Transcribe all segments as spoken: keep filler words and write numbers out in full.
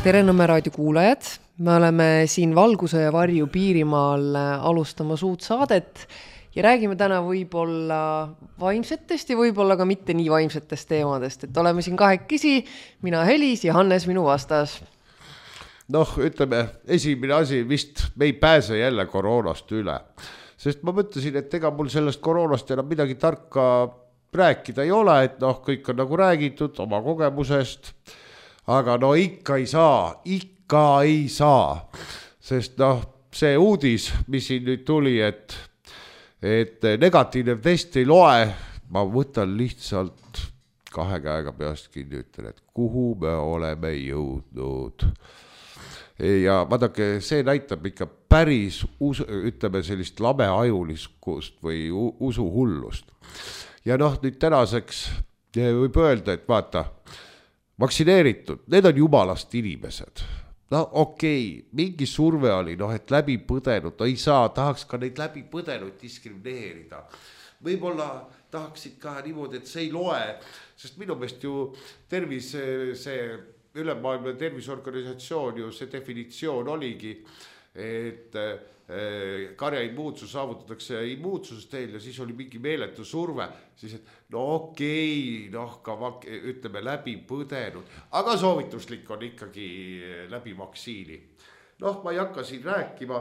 Tere Nõmme raadio kuulajad, me oleme siin Valguse ja Varju Piirimaal alustamas uut saadet ja räägime täna võib-olla vaimsetest ja võib-olla ka mitte nii vaimsetest teemadest, et oleme siin kahekesi, mina Helis ja Hannes minu vastas. Noh, ütleme, esimene asi vist me ei pääse jälle koroonast üle, sest ma mõtlesin, et ega mul sellest koroonast enam midagi tarka rääkida ei ole, et noh, kõik on nagu räägitud oma kogemusest, aga no ikka ei saa, ikka ei saa, sest noh, see uudis, mis siin nüüd tuli, et, et negatiivne test ei loe, ma võtan lihtsalt kahe käega peast kinni, ütlen, et kuhu me oleme jõudnud. Ja vaadake, see näitab ikka päris, ütleme sellist labeajuliskust või usuhullust. Ja noh, nüüd tänaseks võib öelda, et vaata, vaktsineeritud, need on jumalast inimesed. No okei, mingi surve oli, noh, et läbi põdenud, no ei saa, tahaks ka neid läbi põdenud diskrimineerida. Võib-olla tahaksid ka niimoodi, et see ei loe, sest minu meelest ju tervis, see ülemaailmne tervisorganisatsioon ju see definitsioon oligi, et karja immuunsus saavutatakse immuunsusest teel ja siis oli mingi meeletu surve, siis et no okei, noh ka ütleme läbi põdenud, aga soovituslik on ikkagi läbi vaktsiini. Noh, ma ei hakka siin rääkima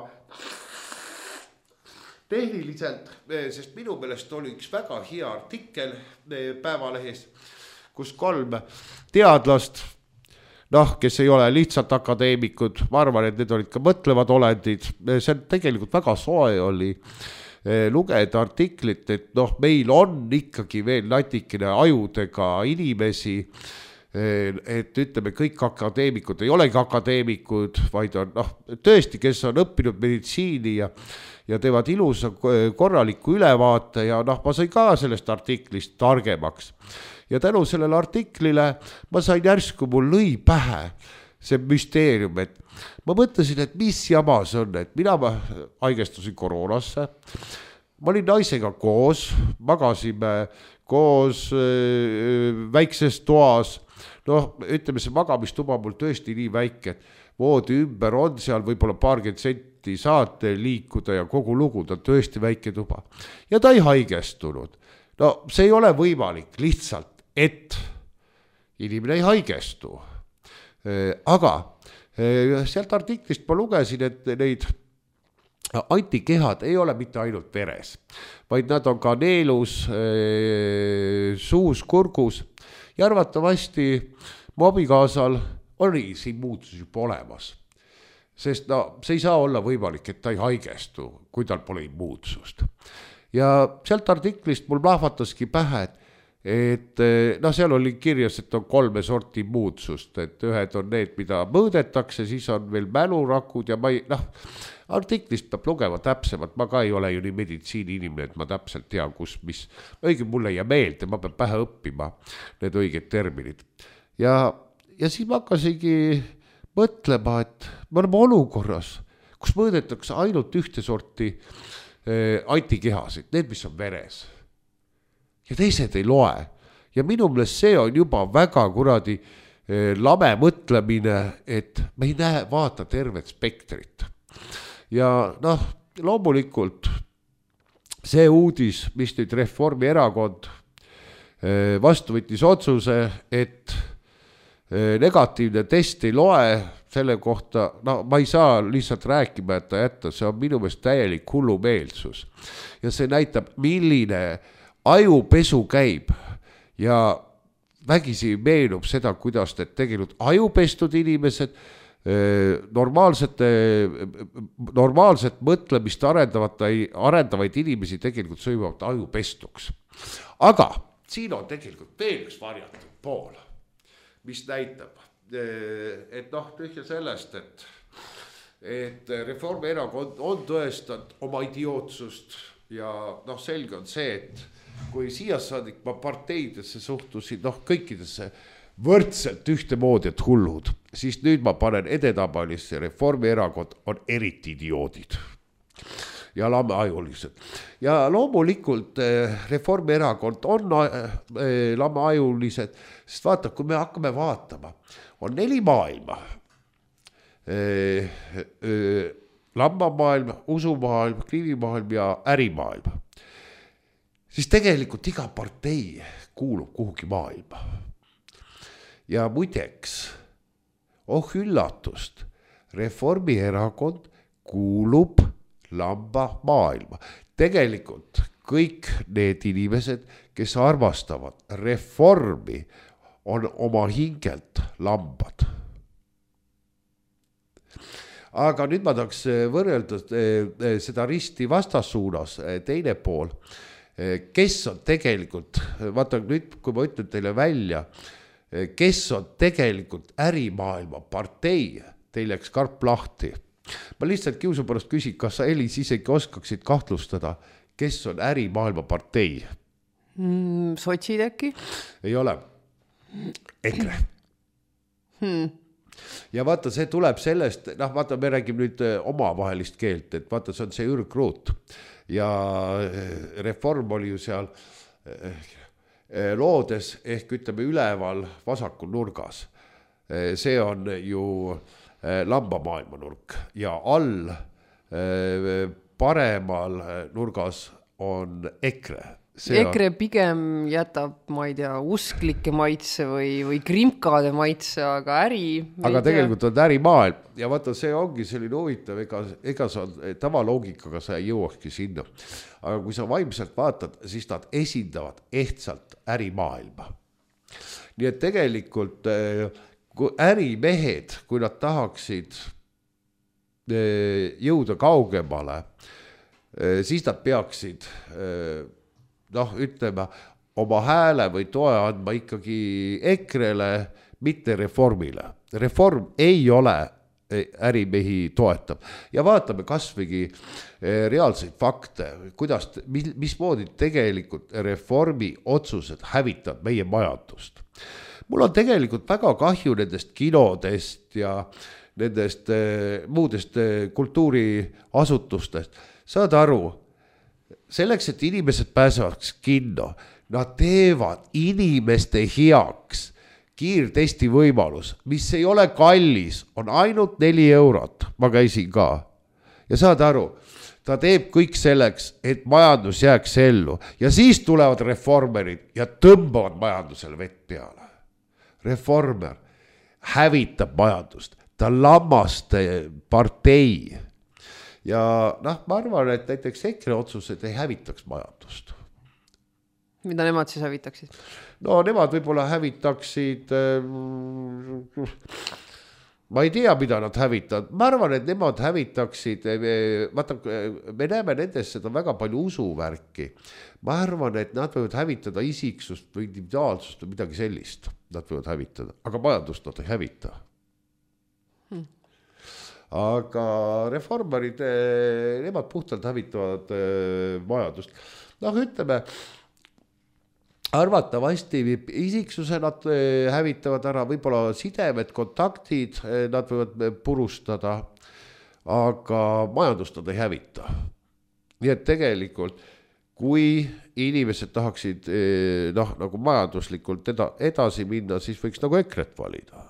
tehniliselt, sest minu meelest oli üks väga hea artikkel Päevalehes, kus kolm teadlast, noh, kes ei ole lihtsalt akadeemikud, ma arvan, et need olid ka mõtlevad olendid, see tegelikult väga soe oli lugeda artiklit, et noh, meil on ikkagi veel natikene ajudega inimesi, et ütleme, kõik akadeemikud ei olegi akadeemikud, vaid on noh, tõesti, kes on õppinud meditsiini ja, ja teevad ilusa korraliku ülevaate ja noh, ma sain ka sellest artiklist targemaks. Ja tänu sellele artiklile ma sain järsku, mul lõi pähe see müsteerium, et ma mõtlesin, et mis jama see on, et mina haigestusin koroonasse, ma olin naisega koos, magasime koos väikses toas, noh, ütleme see magamistuba mul tõesti nii väike, et voodi ümber on seal võib-olla paarkümmend senti saate liikuda ja kogu lugu, ta on tõesti väike tuba ja ta ei haigestunud. No see ei ole võimalik lihtsalt, et inimene ei haigestu. Aga sealt artiklist ma lugesin, et neid antikehad ei ole mitte ainult veres, vaid nad on ka neelus, suus, kurgus ja arvatavasti mu abikaasal oli see immuunsus juba olemas. Sest no, see ei saa olla võimalik, et ta ei haigestu, kui tal pole immuunsust. Ja sealt artiklist mul lahvataski pähe, et et noh, seal oli kirjas, et on kolme sorti immuunsust, et ühed on need, mida mõõdetakse, siis on veel mälurakud ja ma ei, noh, artiklist peab lugema täpsemalt, ma ka ei ole ju nii meditsiini inimene, et ma täpselt tean, kus, mis, õige mulle ei meelde, ma pean pähe õppima need õiged terminid. Ja, ja siis ma hakkasingi mõtlema, et me oleme olukorras, kus mõõdetakse ainult ühte sorti eh, antikehasid, need, mis on veres. Ja teised ei loe. Ja minu meelest see on juba väga kuradi lame mõtlemine, et me ei näe vaata tervet spektrit. Ja noh, loomulikult see uudis, mis nüüd Reformierakond vastu võttis otsuse, et negatiivne test ei loe selle kohta, no ma ei saa lihtsalt rääkima, et ta jätta, see on minu meelest täielik hullumeelsus. Ja see näitab, milline ajupesu käib ja vägisi meenub seda, kuidas need tegelikult ajupestud inimesed, normaalsete, normaalset mõtlemist arendavaid inimesi tegelikult sõimavad ajupestuks. Aga siin on tegelikult veel üks varjatud pool, mis näitab, et noh, tühja sellest, et, et Reformierakond on tõestanud oma idiootsust ja noh, selge on see, et kui siia saadik ma parteidesse suhtusin, noh kõikidesse võrdselt ühte moodi, et hullud, siis nüüd ma panen edetabalisse, Reformierakond on eriti idioodid ja lameajulised. Ja loomulikult Reformierakond on lameajulised, sest vaata, kui me hakkame vaatama, on neli maailma, lambamaailm, usumaailm, krivimaailm ja ärimaailm, siis tegelikult iga partei kuulub kuhugi maailma. Ja muideks, oh üllatust, Reformierakond kuulub lamba maailma. Tegelikult kõik need inimesed, kes armastavad reformi, on oma hingelt lambad. Aga nüüd ma tahaks võrrelda seda risti vastassuunas, teine pool, kes on tegelikult, vaata nüüd, kui ma ütlen teile välja, kes on tegelikult ärimaailma partei, teil läks karp lahti. Ma lihtsalt kiusu pärast küsin, kas sa Elis isegi oskaksid kahtlustada, kes on ärimaailma partei? Mm, sotsid äkki? Ei ole. EKRE. Hmm. Ja vaata, see tuleb sellest, noh, vaata, me räägime nüüd omavahelist keelt, et vaata, see on see ürgruut. Ja reform oli ju seal loodes ehk ütleme üleval vasakul nurgas. See on ju lambamaailma nurk ja all paremal nurgas on EKRE. See EKRE on... pigem jätab, ma ei tea, usklike maitse või, või krimkade maitse, aga äri... Aga tegelikult on ärimaailm ja vaata, see ongi selline huvitav, ega, ega sa tavaloogikaga sa ei jõuakski sinna. Aga kui sa vaimselt vaatad, siis nad esindavad ehtsalt ärimaailma. Nii et tegelikult kui ärimehed, kui nad tahaksid jõuda kaugemale, siis nad peaksid... noh, ütleme, oma hääle või toe andma ikkagi EKRE-le, mitte reformile. Reform ei ole ärimehi toetab. Ja vaatame kasvõigi reaalseid fakte, kuidas, mis, mismoodi tegelikult reformi otsused hävitavad meie majandust. Mul on tegelikult väga kahju nendest kinodest ja nendest muudest kultuuriasutustest. Saad aru, selleks, et inimesed pääsevaks kinno, nad teevad inimeste heaks kiirtesti võimalus, mis ei ole kallis, on ainult neli eurot, ma käisin ka. Ja saad aru, ta teeb kõik selleks, et majandus jääks ellu ja siis tulevad reformerid ja tõmbavad majandusele vett peale. Reformer hävitab majandust, ta lammaste partei. Ja noh, ma arvan, et näiteks EKRE otsused ei hävitaks majandust. Mida nemad siis hävitaksid? No nemad võib-olla hävitaksid, ma ei tea, mida nad hävitavad. Ma arvan, et nemad hävitaksid, vaata, me näeme nendes seda väga palju usuvärki. Ma arvan, et nad võivad hävitada isiksust või individuaalsust või midagi sellist. Nad võivad hävitada, aga majandust nad ei hävita. Hmm. Aga reformerid, nemad puhtalt hävitavad majandust. Noh, ütleme, arvatavasti isiksuse nad hävitavad ära, võib-olla sidemed, kontaktid, nad võivad purustada, aga majandust nad ei hävita. Nii et tegelikult, kui inimesed tahaksid noh, nagu majanduslikult eda, edasi minna, siis võiks nagu EKRE-t valida.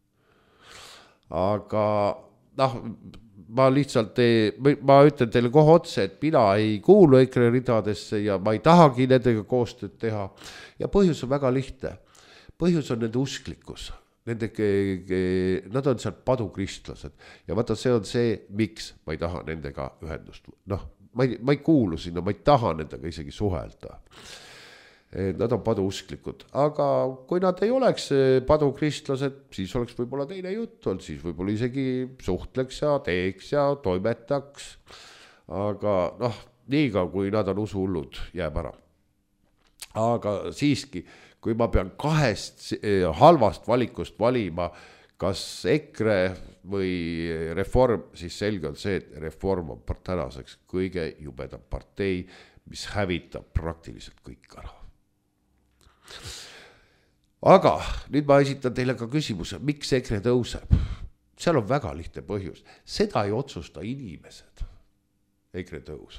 Aga noh, ma lihtsalt, ei, ma ütlen teile kohe otse, et mina ei kuulu EKRE ridadesse ja ma ei tahagi nendega koostööd teha. Ja põhjus on väga lihtne. Põhjus on nende usklikkus. Nende, nad on seal padukristlased. Ja vaata, see on see, miks ma ei taha nendega ühendust. Noh, ma ei, ma ei kuulu sinna, ma ei taha nendega isegi suhelda. Nad on paduusklikud, aga kui nad ei oleks padukristlased, siis oleks võib-olla teine jutt olnud, siis võib-olla isegi suhtleks ja teeks ja toimetaks, aga noh, niiga kui nad on usuhullud, jääb ära. Aga siiski, kui ma pean kahest halvast valikust valima, kas EKRE või reform, siis selge on see, et reform on tänaseks kõige jubedam partei, mis hävitab praktiliselt kõik ära. Aga nüüd ma esitan teile ka küsimuse, miks EKRE tõuseb? Seal on väga lihtne põhjus. Seda ei otsusta inimesed. EKRE tõusu.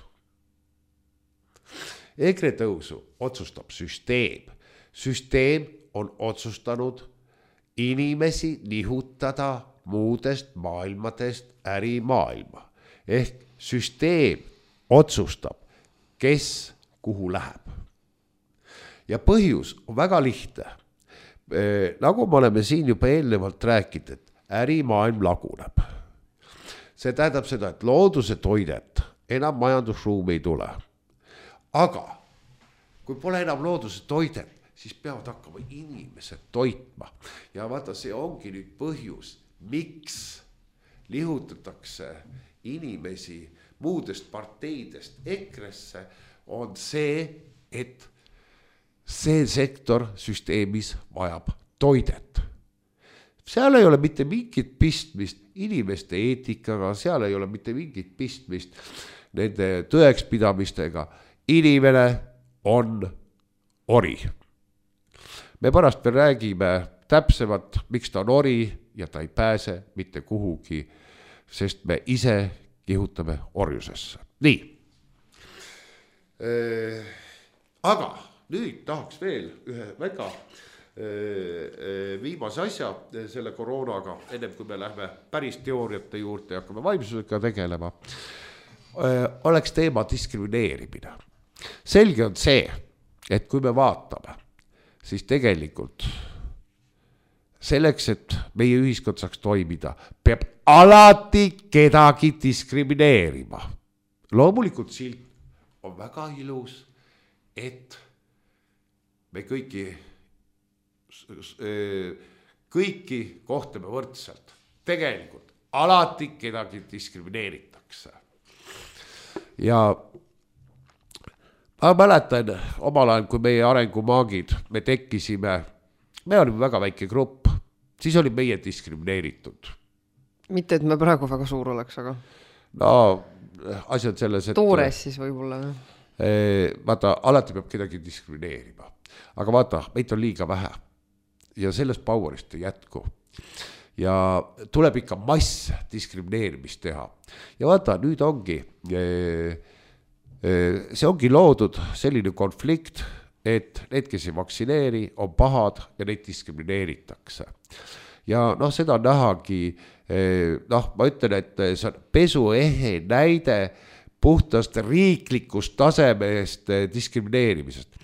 EKRE tõusu otsustab süsteem. Süsteem on otsustanud inimesi nihutada muudest maailmadest ärimaailma. Ehk süsteem otsustab, kes kuhu läheb. Ja põhjus on väga lihtne. Nagu me oleme siin juba eelnevalt rääkinud, et ärimaailm laguneb. See tähendab seda, et looduse toidet enam majandusruumi ei tule. Aga kui pole enam looduse toidet, siis peavad hakkama inimesed toitma. Ja vaata, see ongi nüüd põhjus, miks lihutatakse inimesi muudest parteidest ekresse, on see, et see sektor süsteemis vajab toidet. Seal ei ole mitte mingit pistmist inimeste eetikaga, seal ei ole mitte mingit pistmist nende tõekspidamistega. Inimene on ori. Me pärast veel räägime täpsemalt, miks ta on ori ja ta ei pääse mitte kuhugi, sest me ise kihutame orjusesse. Nii. Aga nüüd tahaks veel ühe väga viimase asja selle koroonaga, ennem kui me lähme päris teooriate juurde ja hakkame vaimsusega tegelema, oleks teema diskrimineerimine. Selge on see, et kui me vaatame, siis tegelikult selleks, et meie ühiskond saaks toimida, peab alati kedagi diskrimineerima. Loomulikult silt on väga ilus, et me kõiki, kõiki kohtame võrdselt. Tegelikult alati kedagi diskrimineeritakse. Ja ma mäletan omal ajal, kui meie arengumaagid, me tekkisime, me olime väga väike grupp, siis oli meie diskrimineeritud. Mitte, et me praegu väga suur oleks, aga... No, asjad selles, et... Toores siis võib-olla. Vaata, alati peab kedagi diskrimineerima. Aga vaata, meid on liiga vähe. Ja sellest powerist ei jätku. Ja tuleb ikka mass diskrimineerimist teha. Ja vaata, nüüd ongi, see ongi loodud selline konflikt, et need, kes ei vaksineeri, on pahad ja neid diskrimineeritakse. Ja noh, seda nähagi, noh, ma ütlen, et see on pesuehe näide puhtast riiklikust tasemest diskrimineerimisest.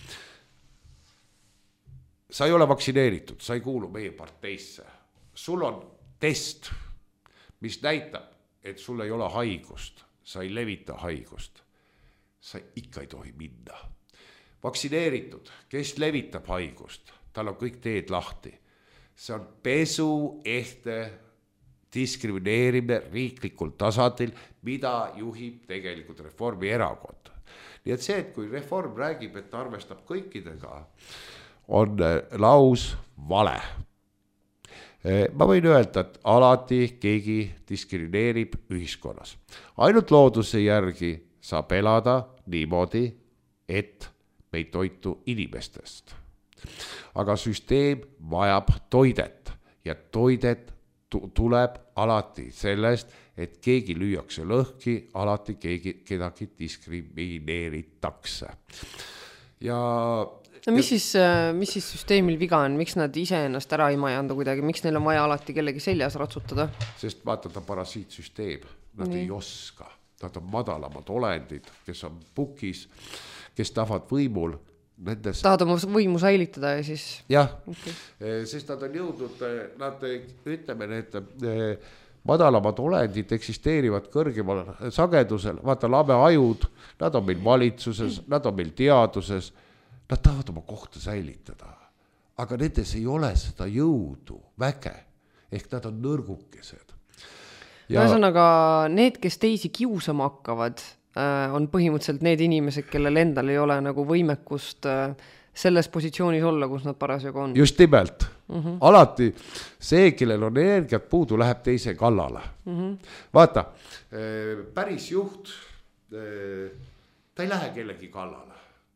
Sa ei ole vaksineeritud, sa ei kuulu meie parteisse. Sul on test, mis näitab, et sul ei ole haigust, sa ei levita haigust. Sa ikka ei tohi minna. Vaksineeritud, kes levitab haigust, tal on kõik teed lahti. See on pesu ehte diskrimineerimine riiklikul tasandil, mida juhib tegelikult Reformierakond. Nii et see, et kui Reform räägib, et ta arvestab kõikidega, on laus vale. Ma võin öelda, et alati keegi diskrimineerib ühiskonnas. Ainult looduse järgi saab elada niimoodi, et me ei toitu inimestest. Aga süsteem vajab toidet ja toidet tuleb alati sellest, et keegi lüüakse lõhki, alati keegi, kedagi diskrimineeritakse. Ja... No mis siis, mis siis süsteemil viga on? Miks nad ise ennast ära ei majanda kuidagi? Miks neil on vaja alati kellegi seljas ratsutada? Sest vaata parasiitsüsteem, nad Nii. ei oska. Nad on madalamad olendid, kes on pukis, kes tahavad võimul. Nendes... Tahad oma võimu säilitada ja siis... Jah, okay. Sest nad on jõudnud, nad ütleme, need madalamad olendid eksisteerivad kõrgemal sagedusel. Vaata lame ajud, nad on meil valitsuses, nad on meil teaduses. Nad tahavad oma kohta säilitada, aga nendes ei ole seda jõudu, väge, ehk nad on nõrgukesed. Ja... Ühesõnaga, need, kes teisi kiusama hakkavad, on põhimõtteliselt need inimesed, kellel endal ei ole nagu võimekust selles positsioonis olla, kus nad parasjagu on. Just nimelt. Mm-hmm. Alati see, kellel on energiat puudu, läheb teise kallale. Mm-hmm. Vaata, päris juht, ta ei lähe kellegi kallale.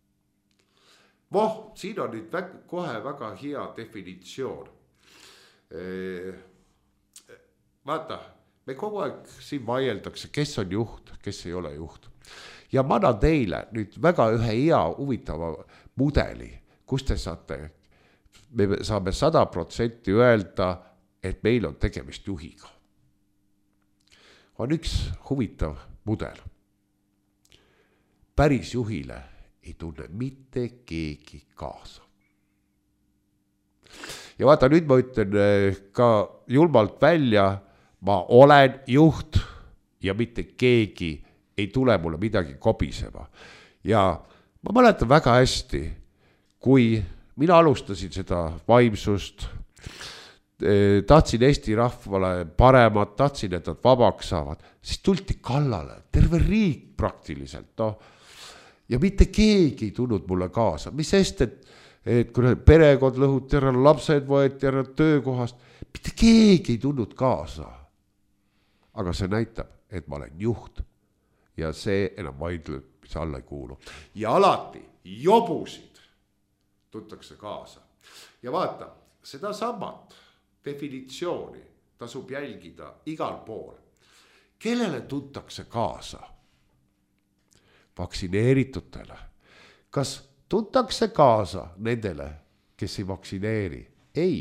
Voh, siin on nüüd väga, kohe väga hea definitsioon. Vaata, me kogu aeg siin vaieldakse, kes on juht, kes ei ole juht. Ja ma annan teile nüüd väga ühe hea huvitava mudeli, kus te saate me saame sada protsenti öelda, et meil on tegemist juhiga. On üks huvitav mudel. Päris juhile ei tunne mitte keegi kaasa. Ja vaata, nüüd ma ütlen ka julmalt välja, ma olen juht ja mitte keegi ei tule mulle midagi kobisema. Ja ma mäletan väga hästi, kui mina alustasin seda vaimsust, tahtsin Eesti rahvale paremat, tahtsin, et nad vabaks saavad, siis tulti kallale, terve riik praktiliselt, no. Ja mitte keegi ei tulnud mulle kaasa, mis sest, et, et kui perekond lõhuti ära, lapsed võeti ära töökohast, mitte keegi ei tulnud kaasa. Aga see näitab, et ma olen juht ja see enam vaidlumise alla ei kuulu. Ja alati jobusid tuntakse kaasa. Ja vaata, seda samat definitsiooni tasub jälgida igal pool. Kellele tuntakse kaasa? Vaktsineeritutele. Kas tuntakse kaasa nendele, kes ei vaksineeri? Ei.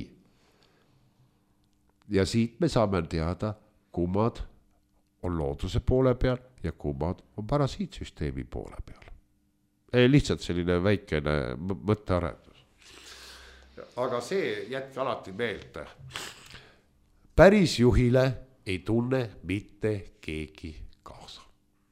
Ja siit me saame teada, kummad on looduse poole peal ja kummad on parasiitsüsteemi poole peal. Ei, lihtsalt selline väikene mõttearendus. Aga see jätke alati meelde. Päris juhile ei tunne mitte keegi kaasa.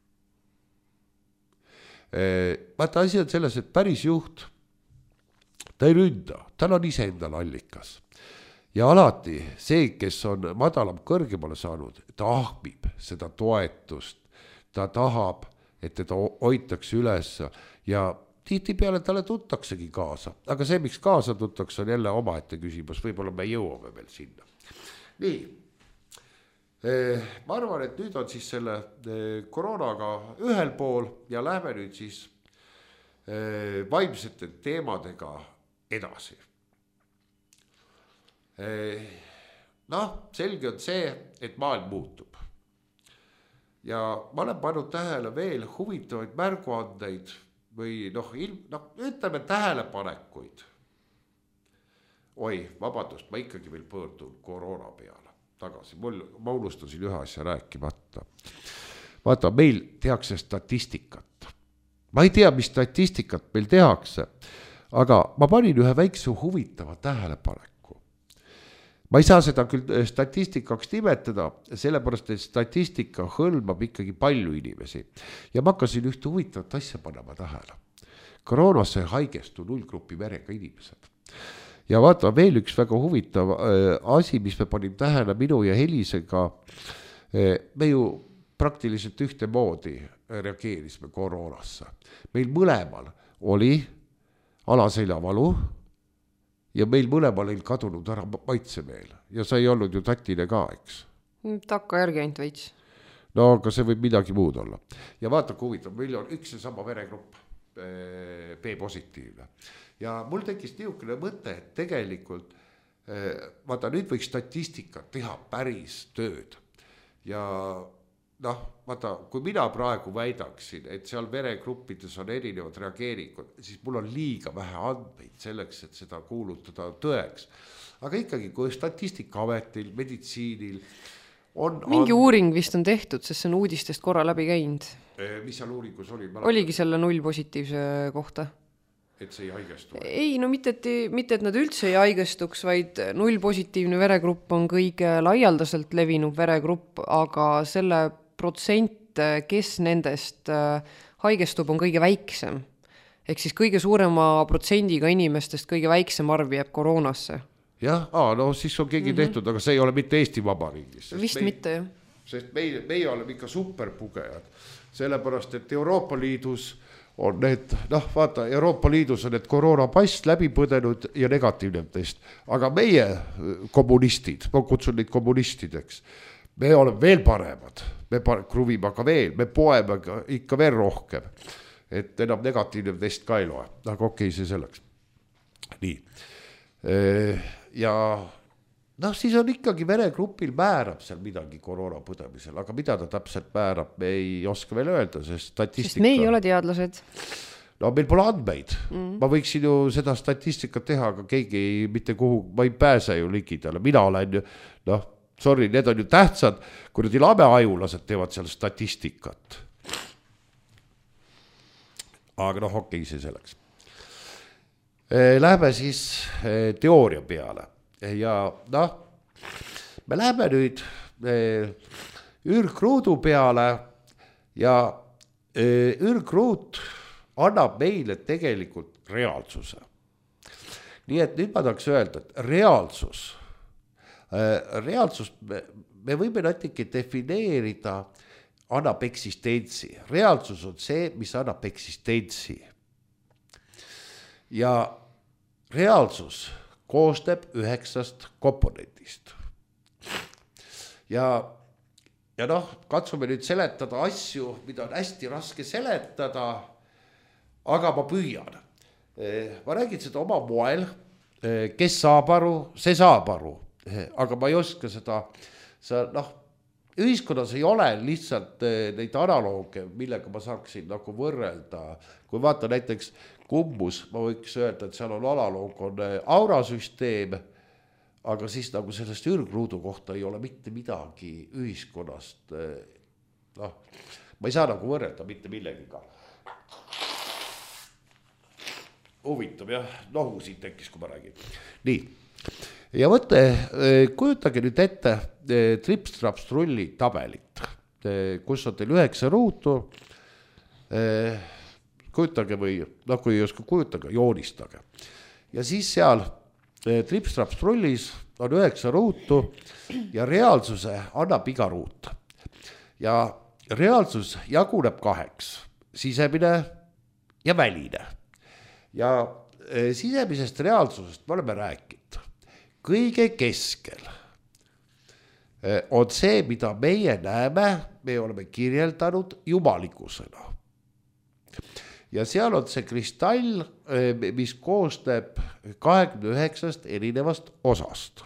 Vaata, asi on selles, et päris juht, ta ei ründa, tal on ise endal allikas. Ja alati see, kes on madalam kõrgemale saanud, ta ahmib seda toetust, ta tahab, et teda hoitakse üles ja tihti peale talle tuntaksegi kaasa. Aga see, miks kaasa tuntakse, on jälle omaette küsimus, võib-olla me jõuame veel sinna. Nii, ma arvan, et nüüd on siis selle koroonaga ühel pool ja lähme nüüd siis vaimsete teemadega edasi. Noh, selge on see, et maailm muutub. Ja ma olen pannud tähele veel huvitavaid märguandeid või noh, ilm, noh ütleme tähelepanekuid. Oi, vabandust, ma ikkagi veel pöördun koroona peale tagasi. Mul, ma unustasin ühe asja rääkimata. Vaata, meil tehakse statistikat. Ma ei tea, mis statistikat meil tehakse, aga ma panin ühe väikse huvitava tähelepaneku. Ma ei saa seda küll statistikaks nimetada, sellepärast, et statistika hõlmab ikkagi palju inimesi. Ja ma hakkasin ühte huvitavat asja panema tähele. Koroonasse haigestu nullgrupi verega inimesed. Ja vaata, veel üks väga huvitav asi, mis me panim tähele minu ja Helisega, me ju praktiliselt ühte moodi reageerisime koroonasse. Meil mõlemal oli alaseljavalu ja meil mõlemal ei kadunud ära maitsemeel. Ja sa ei olnud ju tatine ka, eks? Takka järgi ainult veits. No, aga see võib midagi muud olla. Ja vaata, kui huvitav, meil on üks ja sama veregrupp, B-positiivne. Ja mul tekkis niisugune mõte, et tegelikult, vaata, nüüd võiks statistika teha päris tööd. Ja noh, vaata, kui mina praegu väidaksin, et seal veregruppides on erinevad reageeringud, siis mul on liiga vähe andmeid selleks, et seda kuulutada tõeks. Aga ikkagi, kui statistikaametil, meditsiinil on... Mingi and... uuring vist on tehtud, sest see on uudistest korra läbi käinud. Mis seal uuringus oli? Oligi selle null positiivse kohta. Et see ei haigestu? Ei, no mitte et, mitte, et nad üldse ei haigestuks, vaid null positiivne veregrupp on kõige laialdaselt levinud veregrupp, aga selle protsent, kes nendest haigestub, on kõige väiksem. Ehk siis kõige suurema protsendiga inimestest kõige väiksem arv jääb koroonasse. Jah, aa, no siis on keegi mm-hmm. tehtud, aga see ei ole mitte Eesti Vabariigis. Vist meil, mitte, jah. Sest meie, meie oleme ikka superpugejad. Sellepärast, et Euroopa Liidus on need, noh vaata, Euroopa Liidus on need koroonapass läbi põdenud ja negatiivne test. Aga meie kommunistid, ma kutsun neid kommunistideks, me oleme veel paremad, me kruvime aga veel, me poeme ikka veel rohkem, et enam negatiivne test ka ei loe, aga okei, see selleks. Nii, ja noh, siis on ikkagi veregrupil määrab seal midagi koroona põdemisel, aga mida ta täpselt määrab, me ei oska veel öelda, sest statistika... Sest me ei ole teadlased. no meil pole andmeid mm., ma võiksin ju seda statistikat teha, aga keegi ei, mitte kuhu, ma ei pääse ju ligidale, mina olen ju, noh, sorry, need on ju tähtsad, kui need lameajulased teevad seal statistikat. Aga noh, okei, see selleks. Läheme siis teooria peale ja noh, me läheme nüüd ürgruudu peale ja ürgruut annab meile tegelikult reaalsuse. Nii et nüüd ma tahaks öelda, et reaalsus, reaalsus me, me võime natuke defineerida, annab eksistentsi. Reaalsus on see, mis annab eksistentsi. Ja reaalsus koosneb üheksast komponendist. Ja, ja noh, katsume nüüd seletada asju, mida on hästi raske seletada, aga ma püüan. Ma räägin seda oma moel, kes saab aru, see saab aru, aga ma ei oska seda, see, noh, ühiskonnas ei ole lihtsalt neid analooge, millega ma saaksin nagu võrrelda. Kui vaata näiteks kumbus, ma võiks öelda, et seal on analoog, on aurasüsteem, aga siis nagu sellest ürgruudu kohta ei ole mitte midagi ühiskonnast. Noh, ma ei saa nagu võrrelda mitte millegiga. Huvitav jah, nohu siin tekkis, kui ma räägin. Nii, ja võtte, kujutage nüüd ette trips-traps-trulli tabelit, kus on teil üheksa ruutu, kujutage või, noh kui ei oska kujutage, joonistage. Ja siis seal trips-traps-trullis on üheksa ruutu ja reaalsuse annab iga ruut. Ja reaalsus jaguneb kaheks, sisemine ja väline. Ja sisemisest reaalsusest me oleme rääkinud. Kõige keskel on see, mida meie näeme, me oleme kirjeldanud jumalikkusena. Ja seal on see kristall, mis koosneb kahekümne üheksast erinevast osast.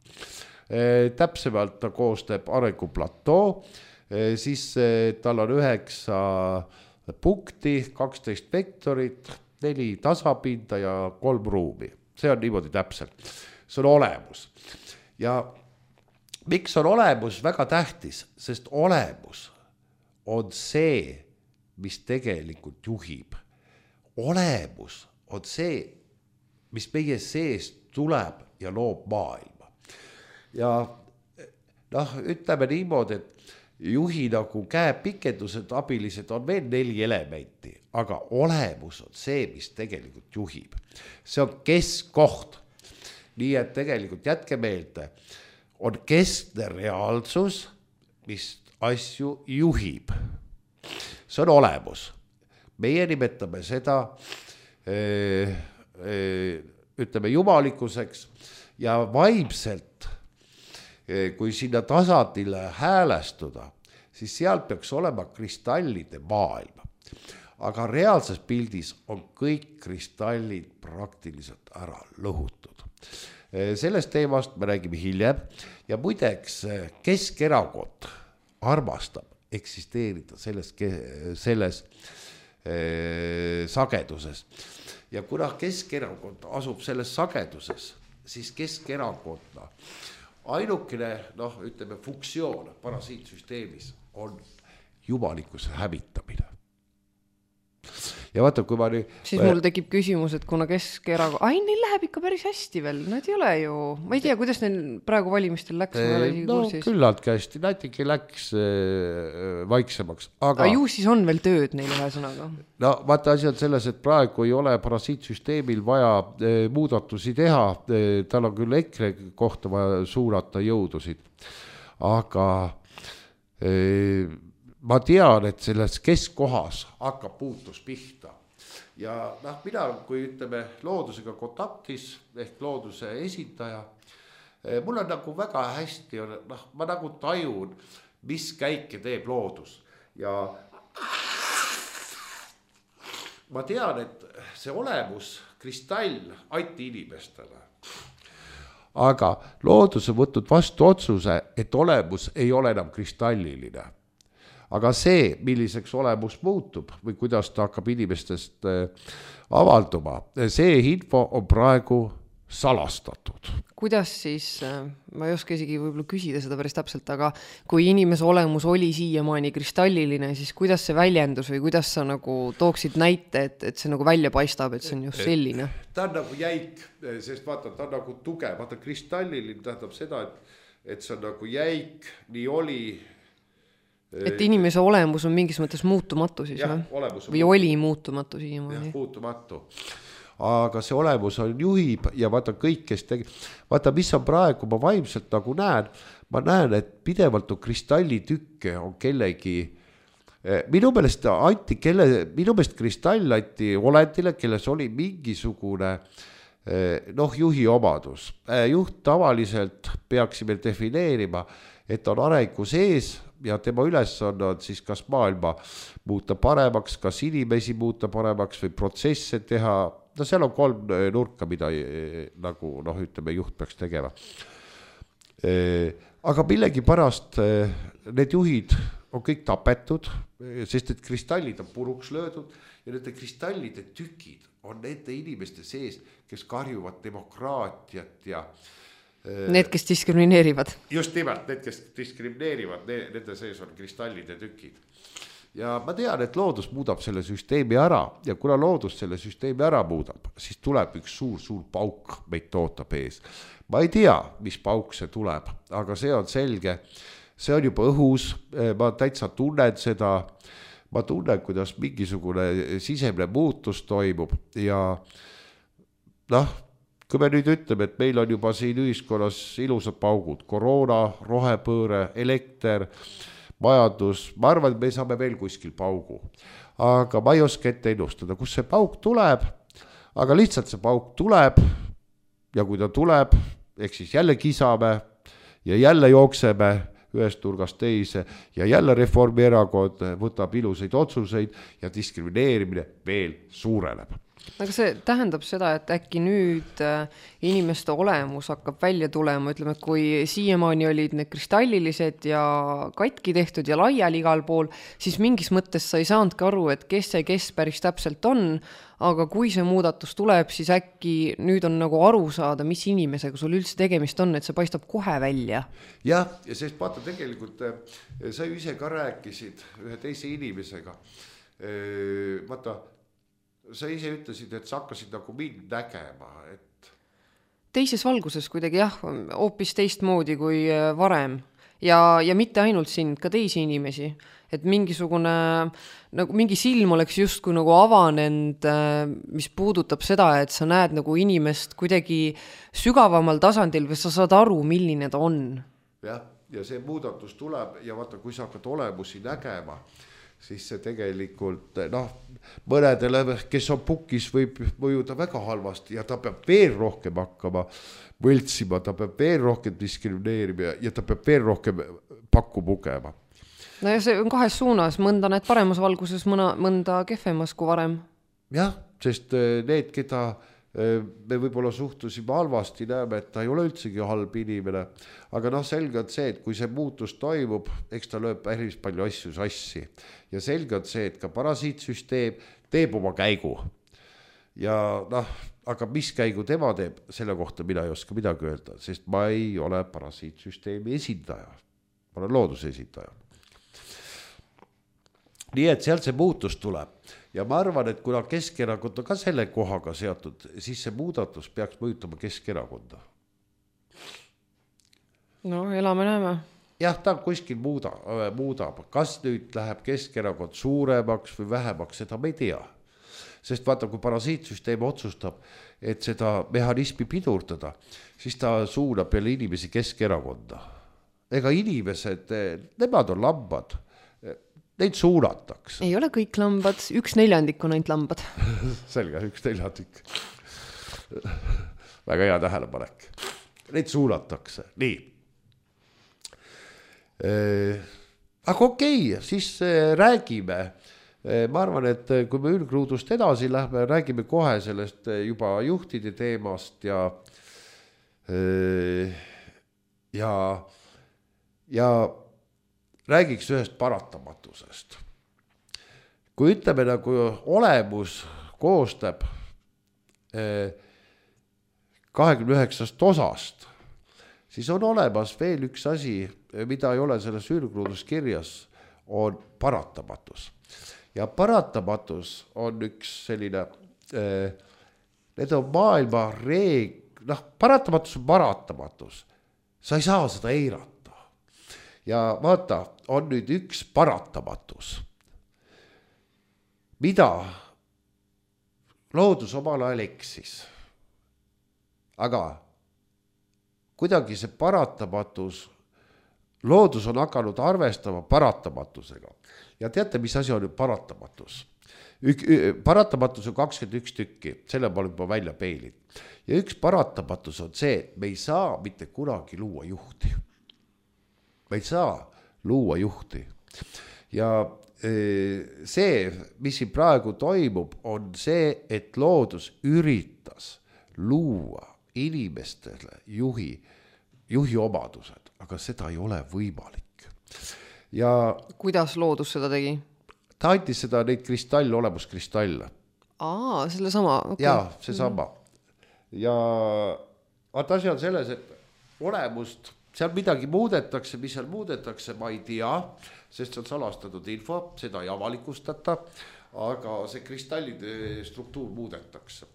Täpsemalt ta koosneb arenguplatoo, siis tal on üheksa punkti, kaksteist vektorit, neli tasapinda ja kolm ruumi. See on niimoodi täpselt. See on olemus. Ja miks on olemus väga tähtis? Sest olemus on see, mis tegelikult juhib. Olemus on see, mis meie seest tuleb ja loob maailma. Ja noh, ütleme niimoodi, et juhi nagu käepikendused, abilised on veel neli elementi, aga olemus on see, mis tegelikult juhib. See on keskkoht. Nii et tegelikult jätke meelde, on keskne reaalsus, mis asju juhib. See on olemus. Meie nimetame seda öö, öö, ütleme jumalikkuseks ja vaimselt, öö, kui sinna tasandile häälestuda, siis seal peaks olema kristallide maailma. Aga reaalses pildis on kõik kristallid praktiliselt ära lõhutud. Sellest teemast me räägime hiljem ja muideks Keskerakond armastab eksisteerida selles, selles eh, sageduses. Ja kuna Keskerakond asub selles sageduses, siis Keskerakonna ainukene, noh, ütleme, funktsioon parasiitsüsteemis on jumalikkuse hävitamine. Ja vaata, kui ma nüüd... Siis mul tekib küsimus, et kuna Keskerakond... Ai, neil läheb ikka päris hästi veel. Nad ei ole ju... Ma ei tea, kuidas neil praegu valimistel läks. No küllaltki hästi. Näitegi läks äh, vaiksemaks. Aga... A ju siis on veel tööd neil ühe sõnaga. No vaata asi on selles, et praegu ei ole parasiitsüsteemil vaja äh, muudatusi teha. Äh, tal on küll EKRE kohta vaja suunata jõudusid. Aga... Äh, ma tean, et selles keskkohas hakkab puutus pihta. Ja noh, mina, kui ütleme loodusega kontaktis, ehk looduse esindaja, mul on nagu väga hästi, noh, ma nagu tajun, mis käike teeb loodus. Ja ma tean, et see olemus, kristall, anti inimestele. Aga loodus on võtnud vastu otsuse, et olemus ei ole enam kristalliline. aga see, milliseks olemus muutub või kuidas ta hakkab inimestest avalduma, see info on praegu salastatud. Kuidas siis, ma ei oska isegi võib-olla küsida seda päris täpselt, aga kui inimese olemus oli siiamaani kristalliline, siis kuidas see väljendus või kuidas sa nagu tooksid näite, et, et see nagu välja paistab, et see on just selline? Ta on nagu jäik, sest vaata, ta on nagu tugev, vaata kristalliline tähendab seda, et, et see on nagu jäik, nii oli. Et inimese olemus on mingis mõttes muutumatu siis, jah, või? Olemus või oli muutumatu siiamaani? Jah, muutumatu. Aga see olemus on juhib ja vaata kõik, kes tegi, vaata, mis on praegu, ma vaimselt nagu näen, ma näen, et pidevalt on kristallitükke on kellegi, minu meelest anti kelle, minu meelest kristall anti olendile, kelles oli mingisugune noh, juhi omadus. Juht tavaliselt peaksime defineerima, et on arengu sees ja tema ülesanne on siis kas maailma muuta paremaks, kas inimesi muuta paremaks või protsesse teha. No seal on kolm nurka, mida nagu noh, ütleme, juht peaks tegema. Aga millegi pärast need juhid on kõik tapetud, sest et kristallid on puruks löödud ja nende kristallide tükid on nende inimeste sees, kes karjuvad demokraatiat ja need, kes diskrimineerivad. Just nimelt, need, kes diskrimineerivad, nende sees on kristallide tükid. Ja ma tean, et loodus muudab selle süsteemi ära ja kuna loodus selle süsteemi ära muudab, siis tuleb üks suur, suur pauk meid tootab ees. Ma ei tea, mis pauk see tuleb, aga see on selge. See on juba õhus, ma täitsa tunnen seda, ma tunnen, kuidas mingisugune sisemine muutus toimub ja noh, kui me nüüd ütleme, et meil on juba siin ühiskonnas ilusad paugud, koroona, rohepööre, elekter, majandus, ma arvan, et me saame veel kuskil paugu, aga ma ei oska ette ennustada, kus see pauk tuleb, aga lihtsalt see pauk tuleb ja kui ta tuleb, ehk siis jälle kisame ja jälle jookseme ühest nurgast teise ja jälle Reformierakond võtab ilusaid otsuseid ja diskrimineerimine veel suureneb. Aga see tähendab seda, et äkki nüüd inimeste olemus hakkab välja tulema, ütleme, et kui siiamaani olid need kristallilised ja katki tehtud ja laiali igal pool, siis mingis mõttes sa ei saanudki aru, et kes see kes päris täpselt on, aga kui see muudatus tuleb, siis äkki nüüd on nagu aru saada, mis inimesega sul üldse tegemist on, et see paistab kohe välja. Jah, ja sest vaata tegelikult, sa ju ise ka rääkisid ühe teise inimesega, vaata, sa ise ütlesid, et sa hakkasid nagu mind nägema, et teises valguses kuidagi jah, hoopis teistmoodi kui varem ja, ja mitte ainult sind, ka teisi inimesi, et mingisugune nagu mingi silm oleks justkui nagu avanenud, mis puudutab seda, et sa näed nagu inimest kuidagi sügavamal tasandil või sa saad aru, milline ta on. Jah, ja see muudatus tuleb ja vaata, kui sa hakkad olemusi nägema, siis see tegelikult, noh, mõnedele, kes on pukis, võib mõjuda väga halvasti ja ta peab veel rohkem hakkama võltsima, ta peab veel rohkem diskrimineerima ja ta peab veel rohkem pakku pugema. No ja see on kahes suunas, mõnda need paremas valguses, mõna, mõnda kehvemas kui varem. Jah, sest need, keda me võib-olla suhtusime halvasti, näeme, et ta ei ole üldsegi halb inimene, aga noh, selge on see, et kui see muutus toimub, eks ta lööb päris palju asju sassi ja selge on see, et ka parasiitsüsteem teeb oma käigu ja noh, aga mis käigu tema teeb, selle kohta mina ei oska midagi öelda, sest ma ei ole parasiitsüsteemi esindaja, ma olen looduse esindaja. Nii et sealt see muutus tuleb ja ma arvan, et kuna Keskerakond on ka selle kohaga seatud, siis see muudatus peaks mõjutama Keskerakonda. No elame näeme. Jah, ta kuskil muuda, muudab, kas nüüd läheb Keskerakond suuremaks või vähemaks, seda me ei tea. Sest vaata, kui parasiitsüsteem otsustab, et seda mehhanismi pidurdada, siis ta suunab jälle inimesi Keskerakonda. Ega inimesed, nemad on lambad. Neid suunatakse. Ei ole kõik lambad, üks neljandik on ainult lambad. Selge, üks neljandik. Väga hea tähelepanek. Neid suunatakse. Nii. Aga okei, siis räägime. Ma arvan, et kui me ülgruudust edasi lähme, räägime kohe sellest juba juhtide teemast ja ja ja räägiks ühest paratamatusest. Kui ütleme nagu olemus koostab kahekümne üheksast osast, siis on olemas veel üks asi, mida ei ole selles ürgruudus kirjas, on paratamatus. Ja paratamatus on üks selline, need on maailma reeg-, noh, paratamatus on paratamatus. Sa ei saa seda eirata. Ja vaata, on nüüd üks paratamatus, mida loodus omal ajal eksis. Aga kuidagi see paratamatus, loodus on hakanud arvestama paratamatusega. Ja teate, mis asi on paratamatus? Ük, paratamatus on kakskümmend üks tükki, selle ma olen juba välja peilid. Ja üks paratamatus on see, et me ei saa mitte kunagi luua juhti. Me ei saa luua juhti. Ja see, mis siin praegu toimub, on see, et loodus üritas luua inimestele juhi, juhi omadused, aga seda ei ole võimalik. Ja kuidas loodus seda tegi? Ta andis seda neid kristalle, olemuskristalle. Aa, selle sama. Okay. Jaa, see sama. Ja vaata asi on selles, et olemust, seal midagi muudetakse, mis seal muudetakse, ma ei tea, sest see on salastatud info, seda ei avalikustata, aga see kristallide struktuur muudetakse.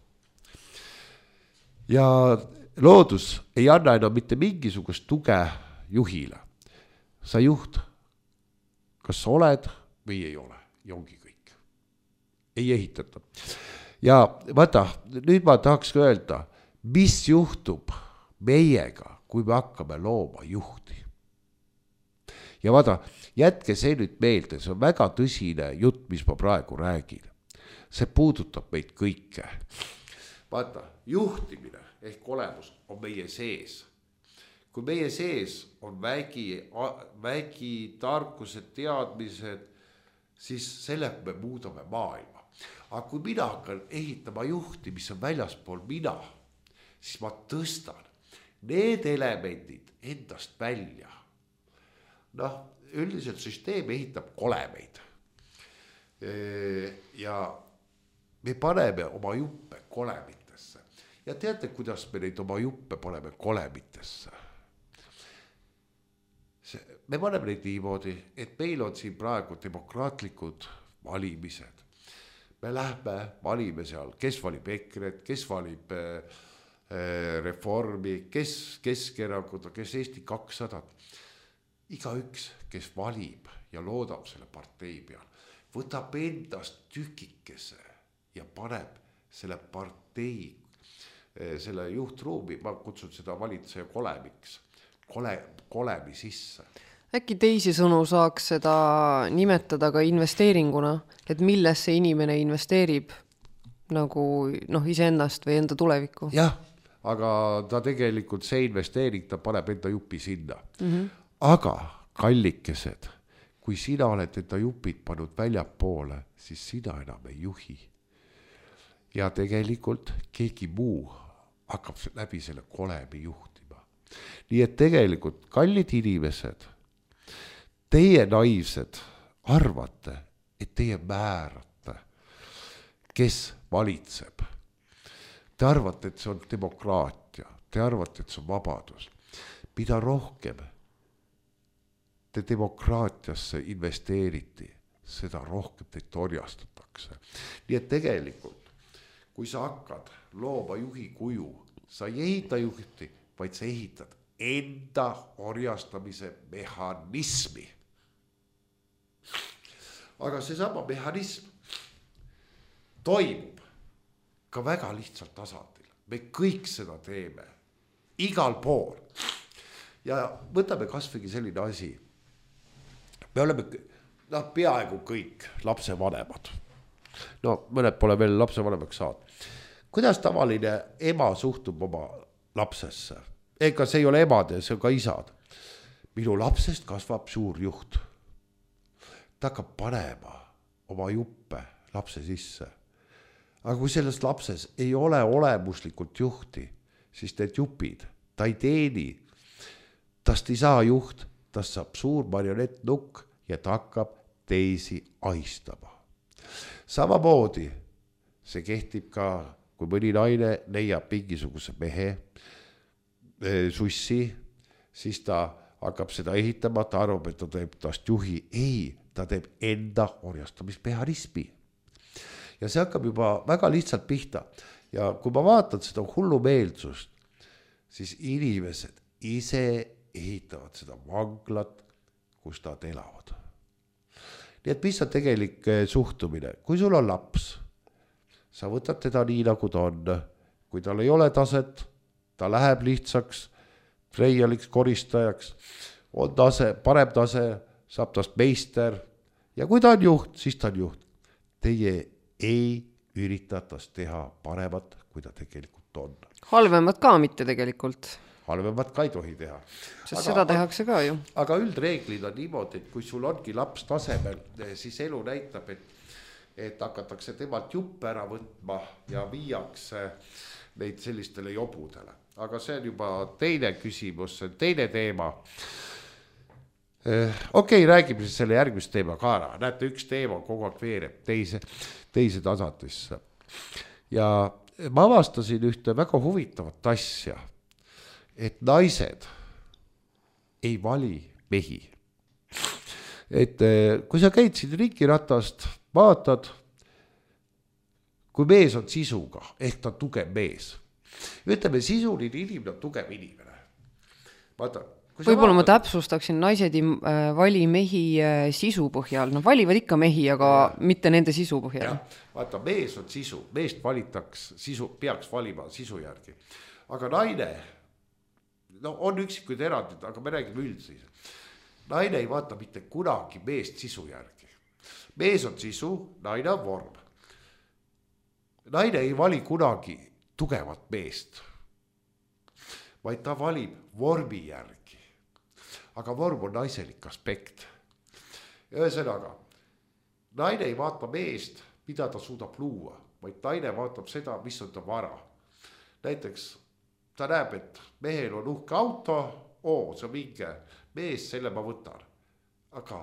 Ja loodus ei anna enam mitte mingisugust tuge juhile. Sa juht, kas sa oled või ei ole, ja ongi kõik. Ei ehitata. Ja vaata, nüüd ma tahaks öelda, mis juhtub meiega, kui me hakkame looma juhti. Ja vaata, jätke see nüüd meelde, see on väga tõsine jutt, mis ma praegu räägin. See puudutab meid kõike. Vaata, juhtimine ehk olemus on meie sees. Kui meie sees on vägi, vägi, tarkused, teadmised, siis sellega me muudame maailma. Aga kui mina hakkan ehitama juhti, mis on väljaspool mina, siis ma tõstan need elemendid endast välja. Noh, üldiselt süsteem ehitab kolemeid. Ja me paneme oma juppe kolemitesse. Ja teate, kuidas me neid oma juppe paneme kolemitesse? Me paneme neid niimoodi, et meil on siin praegu demokraatlikud valimised. Me lähme valime seal, kes valib EKRE-t, kes valib Reformi, kes Keskerakonda, kes Eesti kakssada. Iga üks, kes valib ja loodab selle partei peal, võtab endast tükikese ja paneb selle partei, selle juhtruumi, ma kutsun seda valitseja kolemiks, kole, kolemi sisse. Äkki teisi sõnu saaks seda nimetada ka investeeringuna, et milles see inimene investeerib nagu noh, iseennast või enda tulevikku? Jah, aga ta tegelikult see investeering, ta paneb enda jupi sinna. Mm-hmm. Aga kallikesed, kui sina oled enda jupid pannud väljapoole, siis sina enam ei juhi. Ja tegelikult keegi muu hakkab läbi selle kolemi juhtima. Nii et tegelikult kallid inimesed, teie naivsed arvate, et teie määrate, kes valitseb. Te arvate, et see on demokraatia. Te arvate, et see on vabadus. Mida rohkem te demokraatiasse investeeriti, seda rohkem teid orjastatakse. Nii et tegelikult, kui sa hakkad looma juhi kuju, sa ei ehita juhti, vaid sa ehitad enda orjastamise mehhanismi. Aga see sama mehhanism toimub ka väga lihtsalt tasandil. Me kõik seda teeme, igal pool. Ja võtame kasvõi selline asi. Me oleme no, peaaegu kõik lapsevanemad. No mõned pole veel lapsevanemaks saanud. Kuidas tavaline ema suhtub oma lapsesse? Ega see ei ole emad, see on ka isad. Minu lapsest kasvab suur juht. Ta hakkab panema oma juppe lapse sisse. Aga kui selles lapses ei ole olemuslikult juhti, siis need jupid, ta ei teeni, tast ei saa juht, tast saab suur marionettnukk ja ta hakkab teisi ahistama. Samamoodi see kehtib ka, kui mõni naine leiab mingisuguse mehe sussi, siis ta hakkab seda ehitama, ta arvab, et ta teeb tast juhi. Ei, ta teeb enda orjastamismehhanismi. Ja see hakkab juba väga lihtsalt pihta. Ja kui ma vaatan seda hullumeelsust, siis inimesed ise ehitavad seda vanglat, kus nad elavad. Nii et mis on tegelik suhtumine? Kui sul on laps, sa võtad teda nii, nagu ta on. Kui tal ei ole taset, ta läheb lihtsaks, treialiks, koristajaks, on tase, parem tase, saab tast meister. Ja kui ta on juht, siis ta on juht. Teie ei ürita tast teha paremat, kui ta tegelikult on. Halvemat ka mitte tegelikult. Halvemat ka ei tohi teha. Sest aga, seda tehakse ka ju. Aga üldreeglid on niimoodi, et kui sul ongi laps tasemel, siis elu näitab, et, et hakatakse temalt juppe ära võtma ja viiakse neid sellistele jobudele. Aga see on juba teine küsimus, see on teine teema. Okei, okay, räägime siis selle järgmist teema ka ära. Näete, üks teema kogu aeg veereb teise, teise tasandisse. Ja ma avastasin ühte väga huvitavat asja, et naised ei vali mehi. Et kui sa käid siin ringiratast, vaatad, kui mees on sisuga, ehk ta on tugev mees. Ütleme, sisuline inimene on tugev inimene. Vaata, võib-olla ma täpsustaksin, naised ei vali mehi sisu põhjal. Nad valivad ikka mehi, aga ja. Mitte nende sisu põhjal. Ja. Vaata, mees on sisu. Meest valitaks, sisu, peaks valima sisu järgi. Aga naine, no on üksikuid erandid, aga me räägime üldsis. Naine ei vaata mitte kunagi meest sisu järgi. Mees on sisu, naine on vorm. Naine ei vali kunagi tugevat meest, vaid ta valib vormi järgi. Aga vorm on naiselik aspekt. Ühesõnaga, naine ei vaata meest, mida ta suudab luua, vaid naine vaatab seda, mis on ta vara. Näiteks ta näeb, et mehel on uhke auto, oo, see on minge mees, selle ma võtan. Aga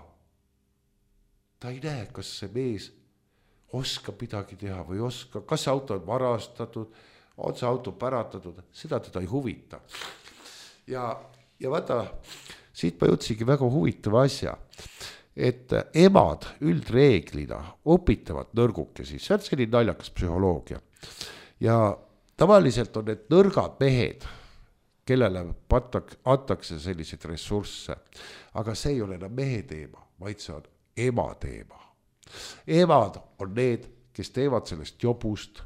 ta ei näe, kas see mees oskab midagi teha või oska, kas see auto on varastatud, on see auto päratatud, seda teda ei huvita. Ja, ja vaata, siit ma jõudsigi väga huvitava asja, et emad üldreeglina õpitavad nõrgukesi, see on selline naljakas psühholoogia. Ja tavaliselt on need nõrgad mehed, kellele antakse selliseid ressursse, aga see ei ole enam mehe teema, vaid see on ema teema. Emad on need, kes teevad sellest jobust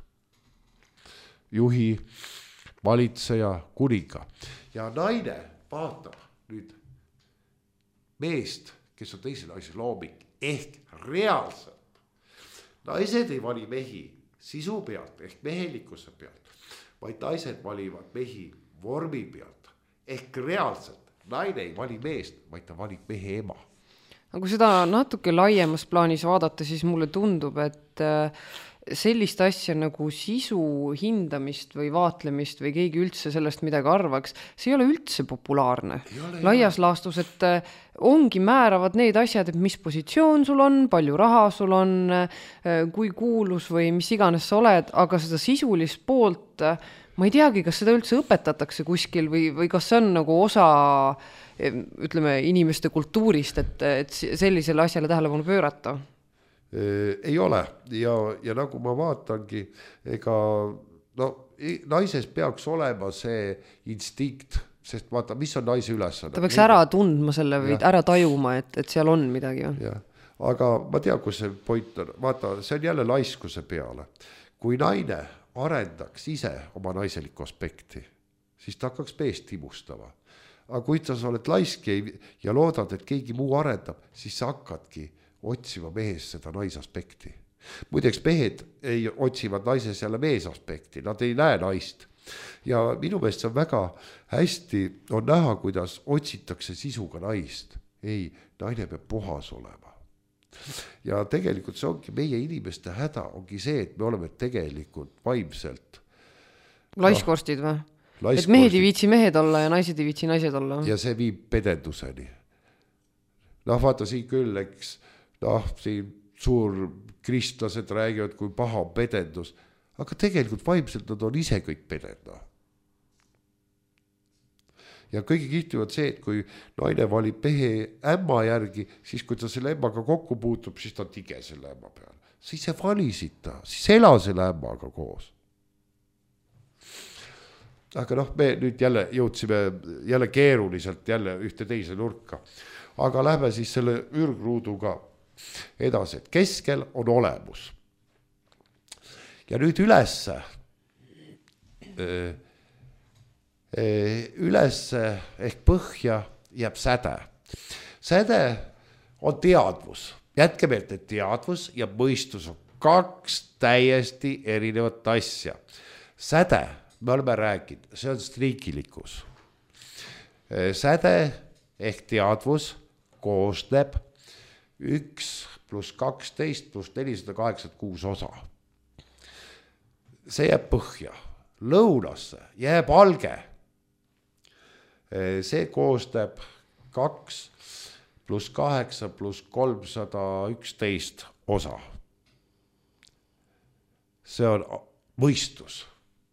juhi, valitseja, kuninga. Ja naine vaatab nüüd meest, kes on teise naise looming, ehk reaalselt. Naised ei vali mehi sisu pealt ehk mehelikkuse pealt, vaid naised valivad mehi vormi pealt ehk reaalselt. Naine ei vali meest, vaid ta valib mehe ema. Aga kui seda natuke laiemas plaanis vaadata, siis mulle tundub, et sellist asja nagu sisu hindamist või vaatlemist või keegi üldse sellest midagi arvaks, see ei ole üldse populaarne. Ole, Laias ole. Laastus, et ongi määravad need asjad, et mis positsioon sul on, palju raha sul on, kui kuulus või mis iganes sa oled, aga seda sisulist poolt, ma ei teagi, kas seda üldse õpetatakse kuskil või, või kas see on nagu osa, ütleme, inimeste kultuurist, et, et sellisele asjale tähelepanu pöörata. Ei ole ja, ja nagu ma vaatangi, ega no, naises peaks olema see instinkt, sest vaata, mis on naise ülesanne. Ta peaks ära tundma selle või ja. Ära tajuma, et, et seal on midagi. Ja. Aga ma tean, kus see point on. Vaata, see on jälle laiskuse peale. Kui naine arendaks ise oma naiselikku aspekti, siis ta hakkaks meest timustama. Aga kui sa oled laiski ja loodad, et keegi muu arendab, siis sa hakkadki otsima mehes seda naisaspekti. Muideks mehed ei otsivad naises jälle meesaspekti, nad ei näe naist. Ja minu meelest see on väga hästi on näha, kuidas otsitakse sisuga naist. Ei, naine peab puhas olema. Ja tegelikult see ongi meie inimeste häda, ongi see, et me oleme tegelikult vaimselt. Laiskvorstid või? Et mehed ei viitsi mehed olla ja naised ei viitsi naised olla. Ja see viib pedenduseni. noh, vaata siin küll, eks, noh, siin suur kristlased räägivad, kui paha on pedendus, aga tegelikult vaimselt nad on ise kõik pedenda. Ja kõige kihtivad see, et kui naine valib mehe ämma järgi, siis kui ta selle ämmaga kokku puutub, siis ta tige selle ämma peal. Siis see valisid ta, siis ela selle ämmaga koos. Aga noh, me nüüd jälle jõudsime jälle keeruliselt jälle ühte teise nurka. Aga lähme siis selle ürgruuduga edasi, et keskel on olemus. Ja nüüd ülesse, ülesse ehk põhja jääb säde. Säde on teadvus. Jätke meelt, et teadvus ja mõistus on kaks täiesti erinevat asja. Säde, me oleme rääkinud, see on striikilikkus. Säde ehk teadvus koosneb üks pluss kaksteist pluss nelisada kaheksakümmend kuus osa. See jääb põhja. Lõunasse jääb alge. See koosneb kaks pluss kaheksa pluss kolmsada üksteist osa. See on mõistus.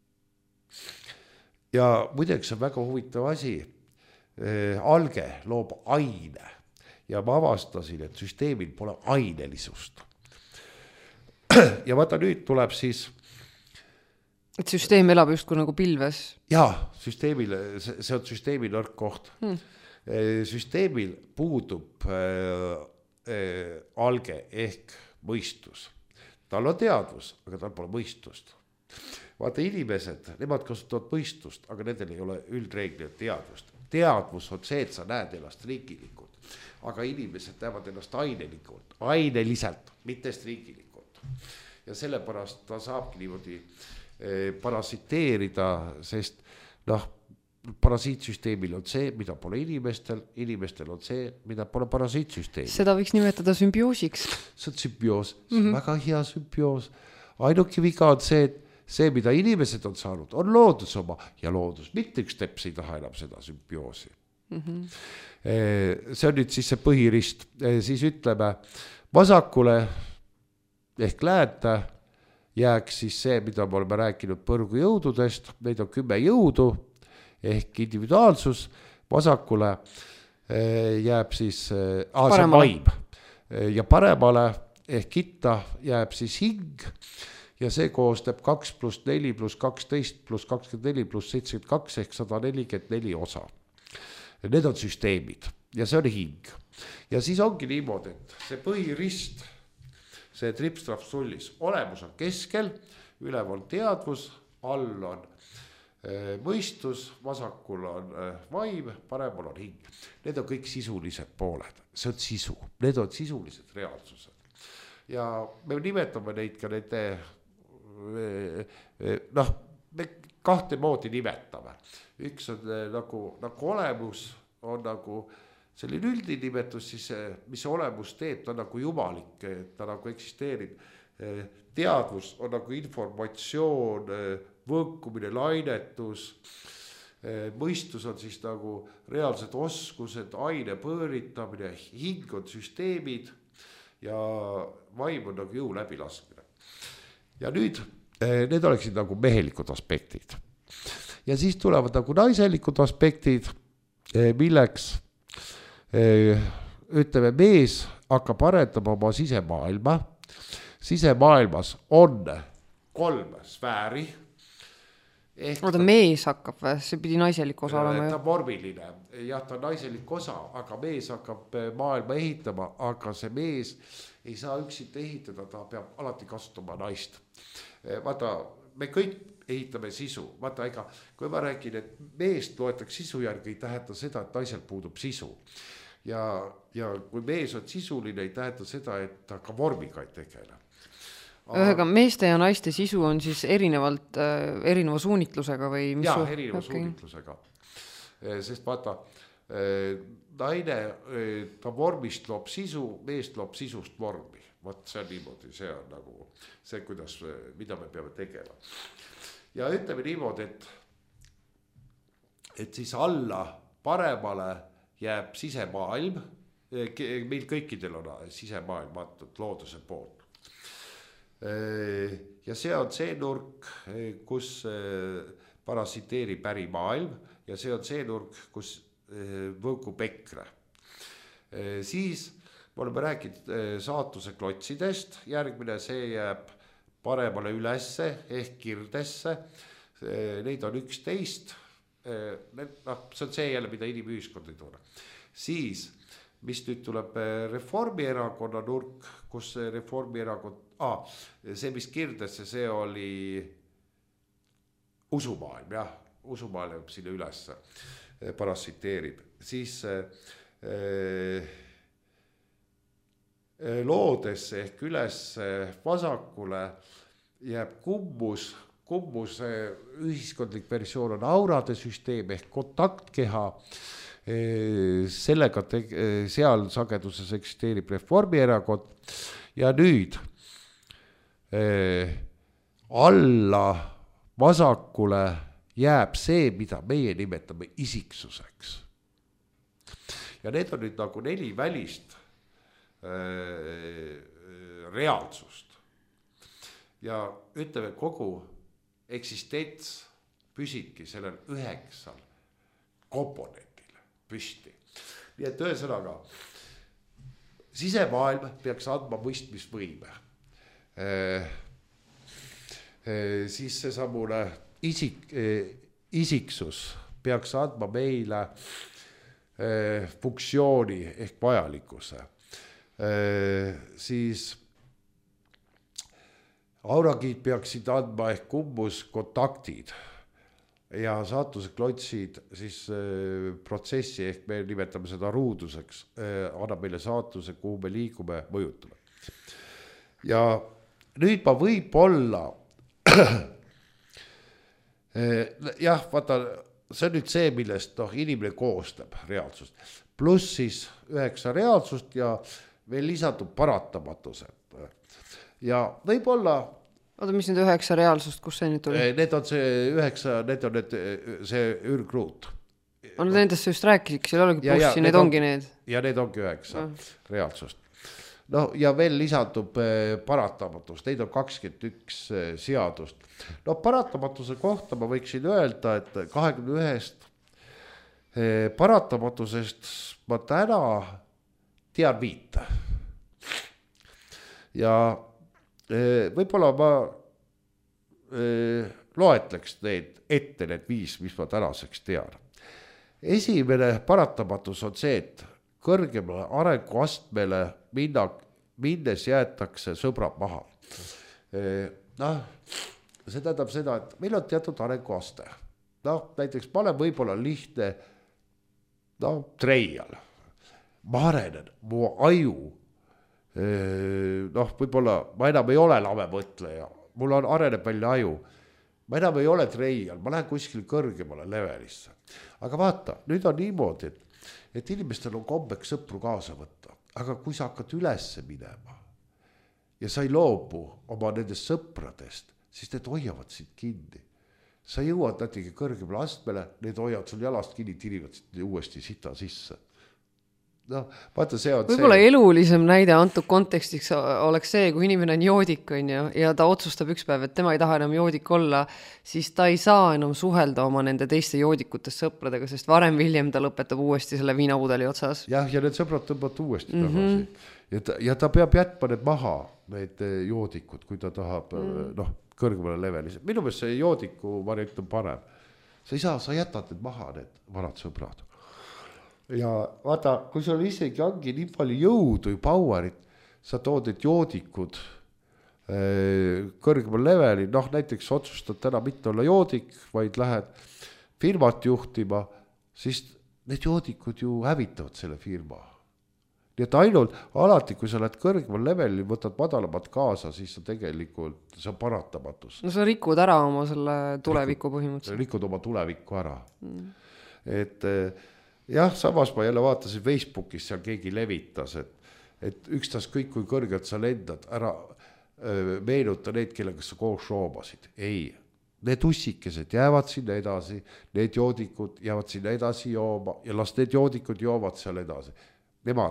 Ja muideks on väga huvitav asi. Alge loob aine ja ma avastasin, et süsteemil pole ainelisust. Ja vaata nüüd tuleb siis... Et süsteem elab just kui nagu pilves? Jaa, süsteemil, see on süsteemi nõrk koht. Hmm. Süsteemil puudub äh, äh, alge ehk mõistus. Tal on teadvus, aga tal pole mõistust. Vaata inimesed, nemad kasutavad mõistust, aga nendel ei ole üldreegli teadvust. Teadvus on see, et sa näed ennast striikilikult, aga inimesed näevad ennast ainelikult, aineliselt, mitte striikilikult. Ja sellepärast ta saabki niimoodi eh, parasiteerida, sest noh, parasiitsüsteemil on see, mida pole inimestel, inimestel on see, mida pole parasiitsüsteemil. Seda võiks nimetada sümbioosiks. See on sümbioos, see on mm-hmm. väga hea sümbioos. Ainuke viga on see, et see, mida inimesed on saanud, on loodus oma ja loodus. Mitte üks teps ei taha enam seda sümbioosi. Mm-hmm. See on nüüd siis see põhirist. Siis ütleme, vasakule ehk läände jääks siis see, mida me oleme rääkinud põrgu jõududest. Neid on kümme jõudu ehk individuaalsus. Vasakule jääb siis ah, see vaim. Ja paremale ehk itta jääb siis hing. Ja see koostab kaks pluss neli pluss kaksteist pluss kakskümmend neli pluss seitsekümmend kaks ehk sada nelikümmend neli osa. Need on süsteemid ja see on hing. Ja siis ongi niimoodi, et see põhirist, see tripstrapsullis, olemus on keskel, üleval teadvus, all on äh, mõistus, vasakul on äh, vaim, paremal on hing. Need on kõik sisulised pooled, see on sisu, need on sisulised reaalsused. Ja me nimetame neid ka nende noh, me kahte moodi nimetame. Üks on nagu, nagu olemus, on nagu selline üldine nimetus, siis mis olemus teeb, ta nagu jumalik, ta nagu eksisteerib. Teadvus on nagu informatsioon, võõkumine, lainetus, mõistus on siis nagu reaalsed oskused, aine pööritamine, hing on süsteemid ja vaim on nagu jõu läbilaskmine. Ja nüüd need oleksid nagu mehelikud aspektid. Ja siis tulevad nagu naiselikud aspektid, milleks ütleme, mees hakkab arendama oma sisemaailma. Sisemaailmas on kolm sfääri. Oota, mees hakkab või? See pidi naiselik osa olema. Ta on vormiline. Jah, ta on naiselik osa, aga mees hakkab maailma ehitama, aga see mees ei saa üksit ehitada, ta peab alati kasutama naist. Vaata, me kõik ehitame sisu. Vaata, ega, kui ma räägin, et meest loetakse sisu järgi, ei tähenda seda, et naisel puudub sisu. Ja, ja kui mees on sisuline, ei tähenda seda, et ta ka vormiga ei tegele. Ühega meeste ja naiste sisu on siis erinevalt, äh, erineva suunitlusega või mis? Jaa, erineva okay. suunitlusega. Sest vaata, naine, ta vormist loob sisu, meest loob sisust vormi. Vaat see on niimoodi, see on nagu see, kuidas, mida me peame tegema. Ja ütleme niimoodi, et, et siis alla paremale jääb sisemaailm meil kõikidel on sisemaailm antud looduse poolt. Ja see on see nurk, kus parasiteerib ärimaailm ja see on see nurk, kus võukub EKRE. Siis me oleme rääkinud saatuse klotsidest, järgmine see jääb paremale ülesse ehk kirdesse, neid on üksteist, noh, see on see jälle, mida inimühiskond ei tunne. Siis, mis nüüd tuleb Reformierakonna nurk, kus Reformierakond, ah, see mis kirdesse, see oli usumaailm, jah, usumaailm sinna ülesse parasiteerib. Siis äh, loodesse ehk üles vasakule jääb kumbus, kumbus ühiskondlik versioon on aurade süsteem ehk kontaktkeha, sellega te, seal sageduses eksisteerib Reformierakond ja nüüd eh, alla vasakule jääb see, mida meie nimetame isiksuseks. Ja need on nüüd nagu neli välist äh, reaalsust. Ja ütleme, kogu eksistents püsibki sellel üheksal komponendil püsti. Nii et ühesõnaga, sisemaailm peaks andma mõistmisvõime. Äh, äh, siis see samune isik, äh, isiksus peaks andma meile äh, funktsiooni ehk vajalikkuse. Äh, siis aurakiid peaksid andma ehk kumbus kontaktid ja saatuse klotsid siis äh, protsessi ehk me nimetame seda ruuduseks, äh, annab meile saatuse, kuhu me liigume, mõjutame. Ja nüüd ma võib olla äh, jah, vaata, see on nüüd see, millest noh, inimene koostab reaalsust. Pluss siis üheksa reaalsust ja veel lisandub paratamatused. Ja võib-olla oota, mis nüüd üheksa reaalsust, kus see nüüd tuli? Need on see üheksa, need on need, see ürgruut. On nendest sa just rääkisid, seal olegi bussi, need ongi need. Ja need ongi üheksa no. reaalsust. No ja veel lisandub paratamatus, neid on kakskümmend üks seadust. No paratamatuse kohta ma võiksin öelda, et kahekümne ühest paratamatusest ma täna tean viita. Ja võib-olla ma loetleks neid ette, need viis, mis ma tänaseks tean. Esimene paratamatus on see, et kõrgemale arenguastmele minna, minnes jäetakse sõbrad maha. Noh, see tähendab seda, et meil on teatud arenguaste. Noh, näiteks ma olen võib-olla lihtne no, treial. Ma arenen, mu aju noh, võib-olla ma enam ei ole lame mõtleja, mul on areneb välja aju, ma enam ei ole treial, ma lähen kuskil kõrgemale levelisse. Aga vaata, nüüd on niimoodi, et, et inimestel on kombeks sõpru kaasa võtta, aga kui sa hakkad ülesse minema ja sa ei loobu oma nendest sõpradest, siis need hoiavad sind kinni. Sa jõuad natuke kõrgemale astmele, need hoiavad sul jalast kinni, tirivad uuesti sita sisse. No, vaata, see on võib-olla see... elulisem näide antud kontekstiks oleks see, kui inimene on joodik on ju, ja ta otsustab üks päev, et tema ei taha enam joodik olla, siis ta ei saa enam suhelda oma nende teiste joodikutest sõpradega, sest varem viljem ta lõpetab uuesti selle viinapudeli otsas. Jah, ja need sõbrad tõmbavad uuesti mm-hmm. tagasi. Ja ta, ja ta peab jätma need maha, need joodikud, kui ta tahab mm. noh, kõrgemale levelis. Minu meelest see joodiku variant on parem. Sa ei saa, sa jätad need maha, need vanad sõbrad. Ja vaata, kui sul isegi ongi nii palju jõudu ja powerit, sa tood need joodikud kõrgemal leveli, noh näiteks otsustad täna mitte olla joodik, vaid lähed firmat juhtima, siis need joodikud ju hävitavad selle firma. Nii et ainult alati, kui sa lähed kõrgemal leveli, võtad madalamat kaasa, siis sa tegelikult, see on paratamatus. No sa rikud ära oma selle tuleviku põhimõtteliselt. Rikud oma tuleviku ära. Mm. Et jah, samas ma jälle vaatasin Facebookis, seal keegi levitas, et, et ükstas kõik, kui kõrgelt sa lendad, ära öö, meenuta neid, kellega sa koos roomasid. Ei, need ussikesed jäävad sinna edasi, need joodikud jäävad sinna edasi jooma ja las need joodikud joovad seal edasi. Nemad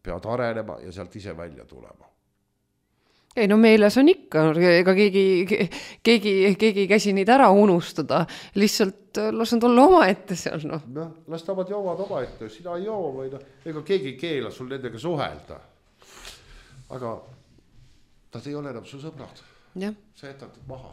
pead arenema ja sealt ise välja tulema. Ei no meeles on ikka, ega keegi, keegi, keegi ei käsi neid ära unustada, lihtsalt las nad olla oma ette seal. No, no las tavad joovad oma ette, sina ei joo või no, ega keegi ei keela sul nendega suhelda. Aga nad ei ole enam su sõbrad. Ja. Sa jätad maha.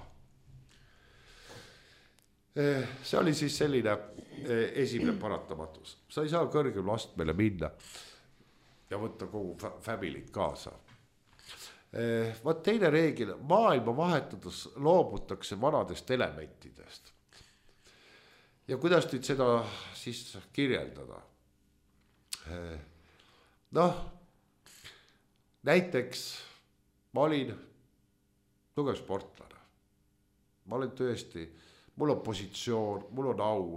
See oli siis selline esimene paratamatus. Sa ei saa kõrgem astmele minna ja võtta kogu familit kaasa. Vaat teine reegel, maailma vahetades loobutakse vanadest elementidest. Ja kuidas nüüd seda siis kirjeldada? Noh, näiteks ma olin tugev sportlane. Ma olen tõesti, mul on positsioon, mul on au.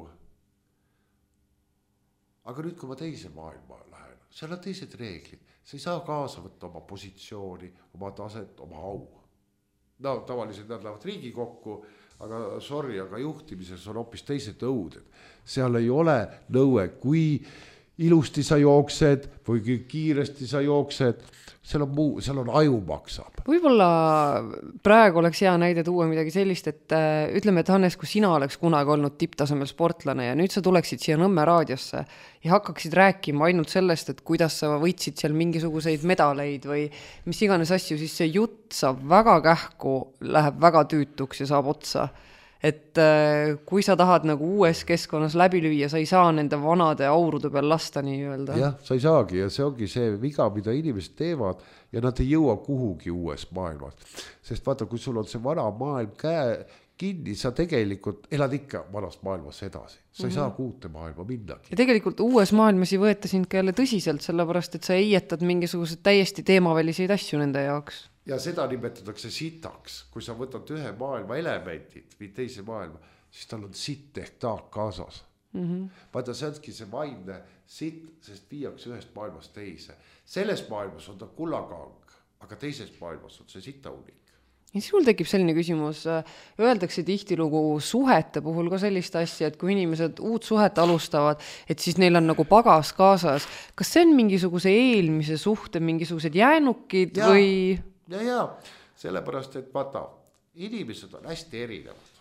Aga nüüd, kui ma teise maailma lähen, seal on teised reeglid. Sa ei saa kaasa võtta oma positsiooni, oma taset, oma au. No tavaliselt nad lähevad riigi kokku, aga sorry, aga juhtimises on hoopis teised nõuded. Seal ei ole nõue, kui ilusti sa jooksed või kui kiiresti sa jooksed, seal on, muu, seal on aju maksab. Võib-olla praegu oleks hea näide tuua midagi sellist, et ütleme, et Hannes, kui sina oleks kunagi olnud tipptasemel sportlane ja nüüd sa tuleksid siia Nõmme raadiosse ja hakkaksid rääkima ainult sellest, et kuidas sa võitsid seal mingisuguseid medaleid või mis iganes asju, siis see jutt saab väga kähku, läheb väga tüütuks ja saab otsa. Et kui sa tahad nagu uues keskkonnas läbi lüüa, sa ei saa nende vanade aurude peal lasta nii öelda. Jah, sa ei saagi ja see ongi see viga, mida inimesed teevad ja nad ei jõua kuhugi uues maailmas. Sest vaata, kui sul on see vana maailm käe kinni, sa tegelikult elad ikka vanas maailmas edasi. Sa ei mm-hmm. saa kuute maailma minnagi. Ja tegelikult uues maailmas ei võeta sind ka jälle tõsiselt, sellepärast et sa eietad mingisugused täiesti teemaväliseid asju nende jaoks. Ja seda nimetatakse sitaks, kui sa võtad ühe maailma elementid või teise maailma, siis tal on sitt ehk taak kaasas. Mm-hmm. Vaata, see ongi see vaimne sitt, sest viiakse ühest maailmast teise. Selles maailmas on ta kullakang, aga teises maailmas on see sitaunik. Ja sinul tekib selline küsimus, öeldakse tihtilugu suhete puhul ka sellist asja, et kui inimesed uut suhet alustavad, et siis neil on nagu pagas kaasas. Kas see on mingisuguse eelmise suhte, mingisugused jäänukid ja. Või... Ja, ja, sellepärast, et vaata, inimesed on hästi erinevad.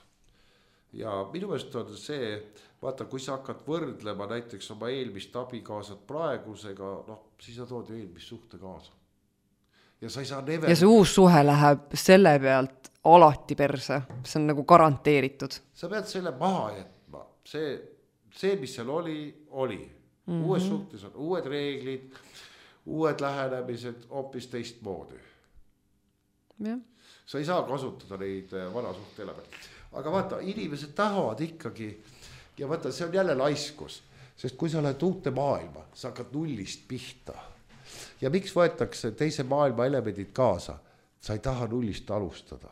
Ja minu meelest on see, vaata, kui sa hakkad võrdlema näiteks oma eelmist abikaasat praegusega, noh, siis sa tood ju eelmist suhte kaasa. Ja sa ei saa never... Ja see uus suhe läheb selle pealt alati perse, see on nagu garanteeritud. Sa pead selle maha jätma, see, see mis seal oli, oli. Mm-hmm. Uues suhtes on uued reeglid, uued lähenemised, hoopis teist moodi. Ja. Sa ei saa kasutada neid vana suhte elemente. Aga vaata, inimesed tahavad ikkagi ja vaata, see on jälle laiskus, sest kui sa oled uute maailma, sa hakkad nullist pihta. Ja miks võetakse teise maailma elemendid kaasa? Sa ei taha nullist alustada.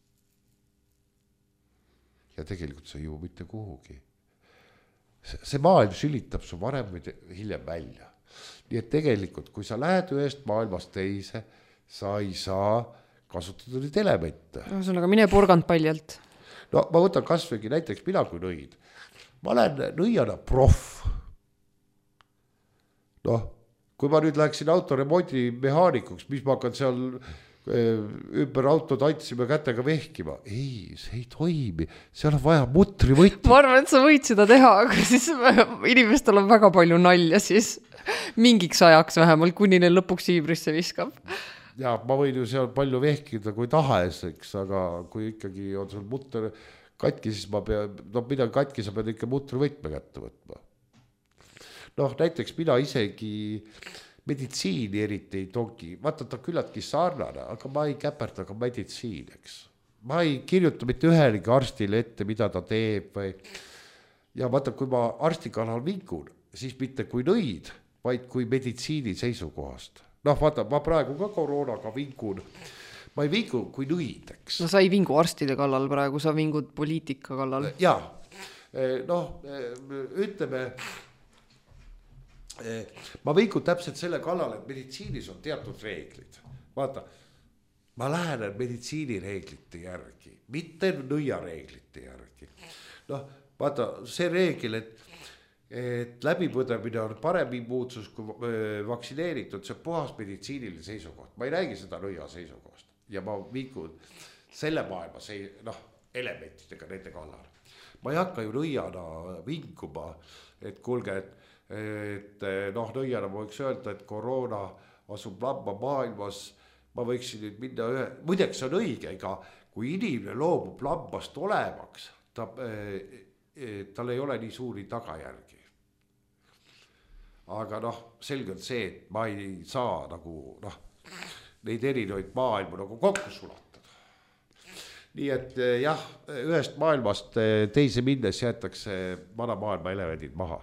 Ja tegelikult sa ei jõua mitte kuhugi. See maailm sülitab su varem või hiljem välja. Nii et tegelikult, kui sa lähed ühest maailmast teise, sa ei saa kasutada neid elemente. No, sul aga mine purgand paljalt. No ma võtan kasvõigi näiteks mina kui nõid. Ma olen nõiana proff. Noh, kui ma nüüd läheksin autoremondi mehaanikuks, mis ma hakkan seal ümber autod andsime kätega vehkima. Ei, see ei toimi. Seal on vaja mutri võtti. Ma arvan, et sa võid seda teha, aga siis inimestel on väga palju nalja siis mingiks ajaks vähemalt, kuni neil lõpuks siibrisse viskab. Ja ma võin ju seal palju vehkida kui tahes, eks, aga kui ikkagi on sul mutter katki, siis ma pean, no midagi katki, sa pead ikka mutri võtme kätte võtma. Noh, näiteks mina isegi meditsiini eriti ei togi, vaata ta küllaltki sarnane, aga ma ei käperda ka meditsiin, eks. Ma ei kirjuta mitte ühelegi arstile ette, mida ta teeb või... Ja vaata, kui ma arstikanal vinkun, siis mitte kui nõid, vaid kui meditsiini seisukohast. Noh, vaata, ma praegu ka koroonaga vinkun. Ma ei vingu kui nõid, eks. No sa ei vingu arstide kallal praegu, sa vingud poliitika kallal. Jaa, noh, ütleme... Ma vingun täpselt selle kallal, et meditsiinis on teatud reeglid. Vaata, ma lähenen meditsiini reeglite järgi, mitte nõia reeglite järgi. Noh, vaata, see reegel, et et läbipõdemine on parem immuunsus kui vaktsineeritud, see on puhas meditsiiniline seisukoht. Ma ei räägi seda nõia seisukohast ja ma viikun selle maailma see, noh, elementidega nende kallal. Ma ei hakka ju nõiana vinkuma, et kuulge, et, et noh, nõiana ma võiks öelda, et koroona asub lamba maailmas, ma võiksin nüüd minna ühe, muideks on õige, ega kui inimene loobub lambast olemaks, ta, tal ei ole nii suuri tagajärgi. Aga noh, selge on see, et ma ei saa nagu noh, neid erinevaid maailmu nagu kokku sulatada. Nii et jah, ühest maailmast teise minnes jäetakse vana maailma elevendid maha.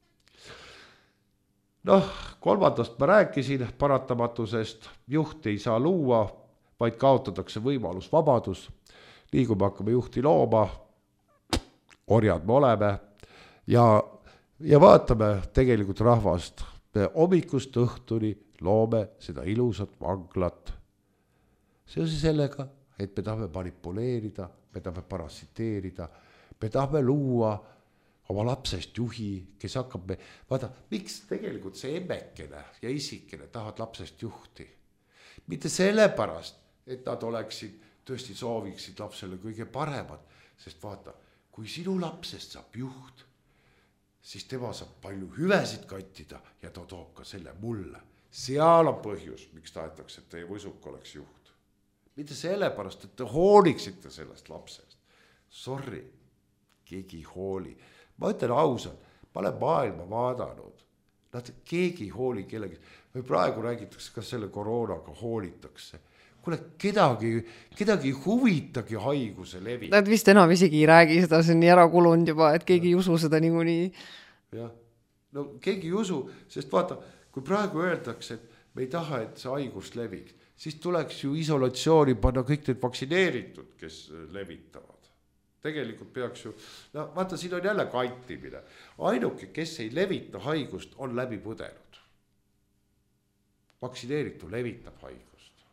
Noh, kolmandast ma rääkisin paratamatusest, juht ei saa luua, vaid kaotatakse võimalus vabadus. Nii kui me hakkame juhti looma, orjad me oleme ja Ja vaatame tegelikult rahvast, me hommikust õhtuni loome seda ilusat vanglat. Seoses sellega, et me tahame manipuleerida, me tahame parasiteerida, me tahame luua oma lapsest juhi, kes hakkab me, vaata, miks tegelikult see emmekene ja isikene tahavad lapsest juhti? Mitte sellepärast, et nad oleksid, tõesti sooviksid lapsele kõige paremad, sest vaata, kui sinu lapsest saab juht, siis tema saab palju hüvesid kattida ja ta toob ka selle mulle. Seal on põhjus, miks tahetakse, et teie võsuk oleks juht. Mitte sellepärast, et te hooliksite sellest lapsest. Sorry, keegi hooli. Ma ütlen ausalt, ma olen maailma vaadanud. Nad keegi hooli kellegi. Või praegu räägitakse, kas selle koroonaga hoolitakse. Kuule, kedagi, kedagi huvitagi haiguse levi. Nad vist enam isegi ei räägi seda, see on nii ära kulunud juba, et keegi ei usu seda niikuinii. Jah, no keegi ei usu, sest vaata, kui praegu öeldakse, et me ei taha, et see haigus leviks, siis tuleks ju isolatsiooni panna kõik need vaktsineeritud, kes levitavad. Tegelikult peaks ju, no vaata, siin on jälle kantimine. Ainuke, kes ei levita haigust, on läbi põdenud. Vaktsineeritu levitab haigust.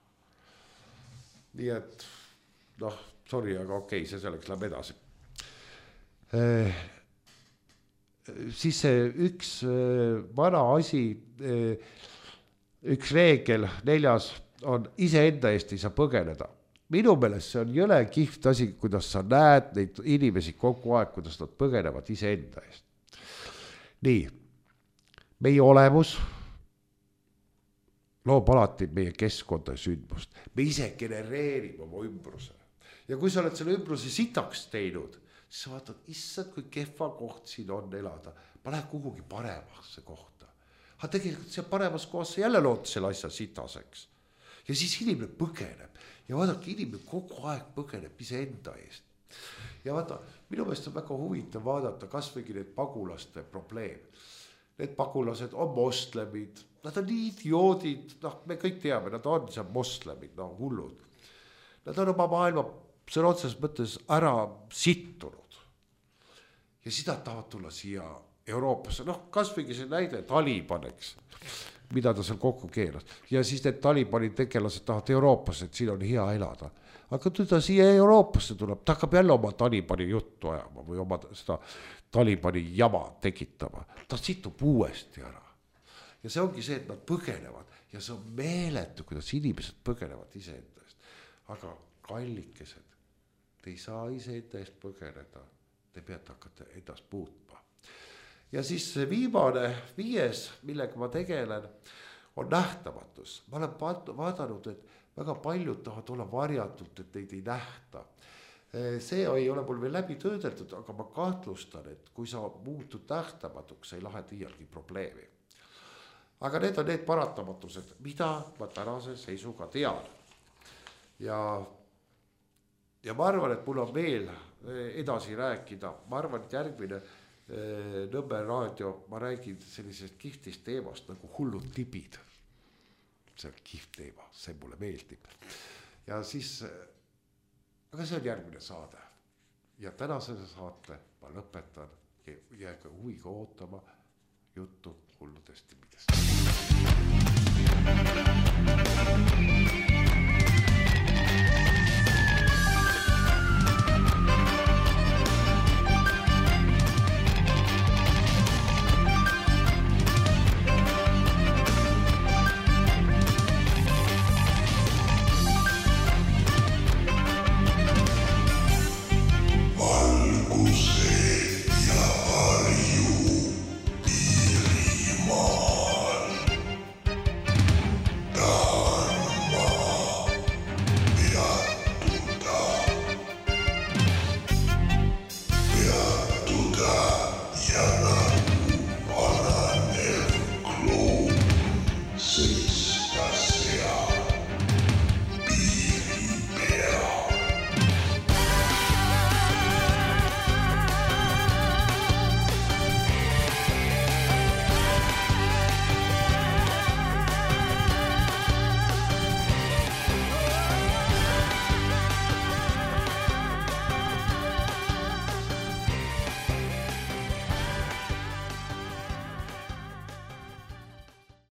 Nii et, noh, sorry, aga okei, see selleks läheb edasi. Eh, siis see üks eh, vana asi, eh, üks reegel, neljas on iseenda eest ei saa põgeneda. Minu meelest see on jõle kihvt asi, kuidas sa näed neid inimesi kogu aeg, kuidas nad põgenevad iseenda eest. Nii, meie olemus loob alati meie keskkonda sündmust. Me ise genereerime oma ümbruse. Ja kui sa oled selle ümbruse sitaks teinud, siis sa vaatad, issand, kui kehva koht siin on elada. Ma lähen kuhugi paremasse kohta. Aga tegelikult see paremas kohas sa jälle lood selle asja sitaseks. Ja siis inimene põgeneb. Ja vaadake, inimene kogu aeg põgeneb iseenda eest. Ja vaata, minu meelest on väga huvitav vaadata kasvõigi need pagulaste probleem. Need pagulased on moslemid, nad on nii idioodid, noh, me kõik teame, nad on seal moslemid, noh, hullud. Nad on oma maailma sõna otseses mõttes ära sittunud. Ja siis nad tahavad tulla siia Euroopasse, noh, kasvõigi see näide Talibaneks, mida ta seal kokku keeras. Ja siis need Talibani tegelased tahavad Euroopasse, et siin on hea elada. Aga kui ta siia Euroopasse tuleb, ta hakkab jälle oma Talibani juttu ajama või oma seda Talibani jama tekitama. Ta situb uuesti ära. Ja see ongi see, et nad põgenevad ja see on meeletu, kuidas inimesed põgenevad iseenda eest. Aga kallikesed, te ei saa iseenda eest põgeneda, te peate hakata endast muutma. Ja siis see viimane, viies, millega ma tegelen, on nähtamatus. Ma olen vaadanud, et väga paljud tahavad olla varjatult, et neid ei nähta. See ei ole mul veel läbi töödeldud, aga ma kahtlustan, et kui sa muutud nähtamatuks, ei lahenda iialgi probleemi. Aga need on need paratamatused, mida ma tänase seisuga tean. Ja, ja ma arvan, et mul on veel edasi rääkida. Ma arvan, et järgmine Nõmme raadio, ma räägin sellisest kihtist teemast nagu hullud tibid. See on kiht teema, see mulle meeldib. Ja siis, aga see on järgmine saade. Ja tänase saate ma lõpetan, jääge huviga ootama juttu hulludest tibidest.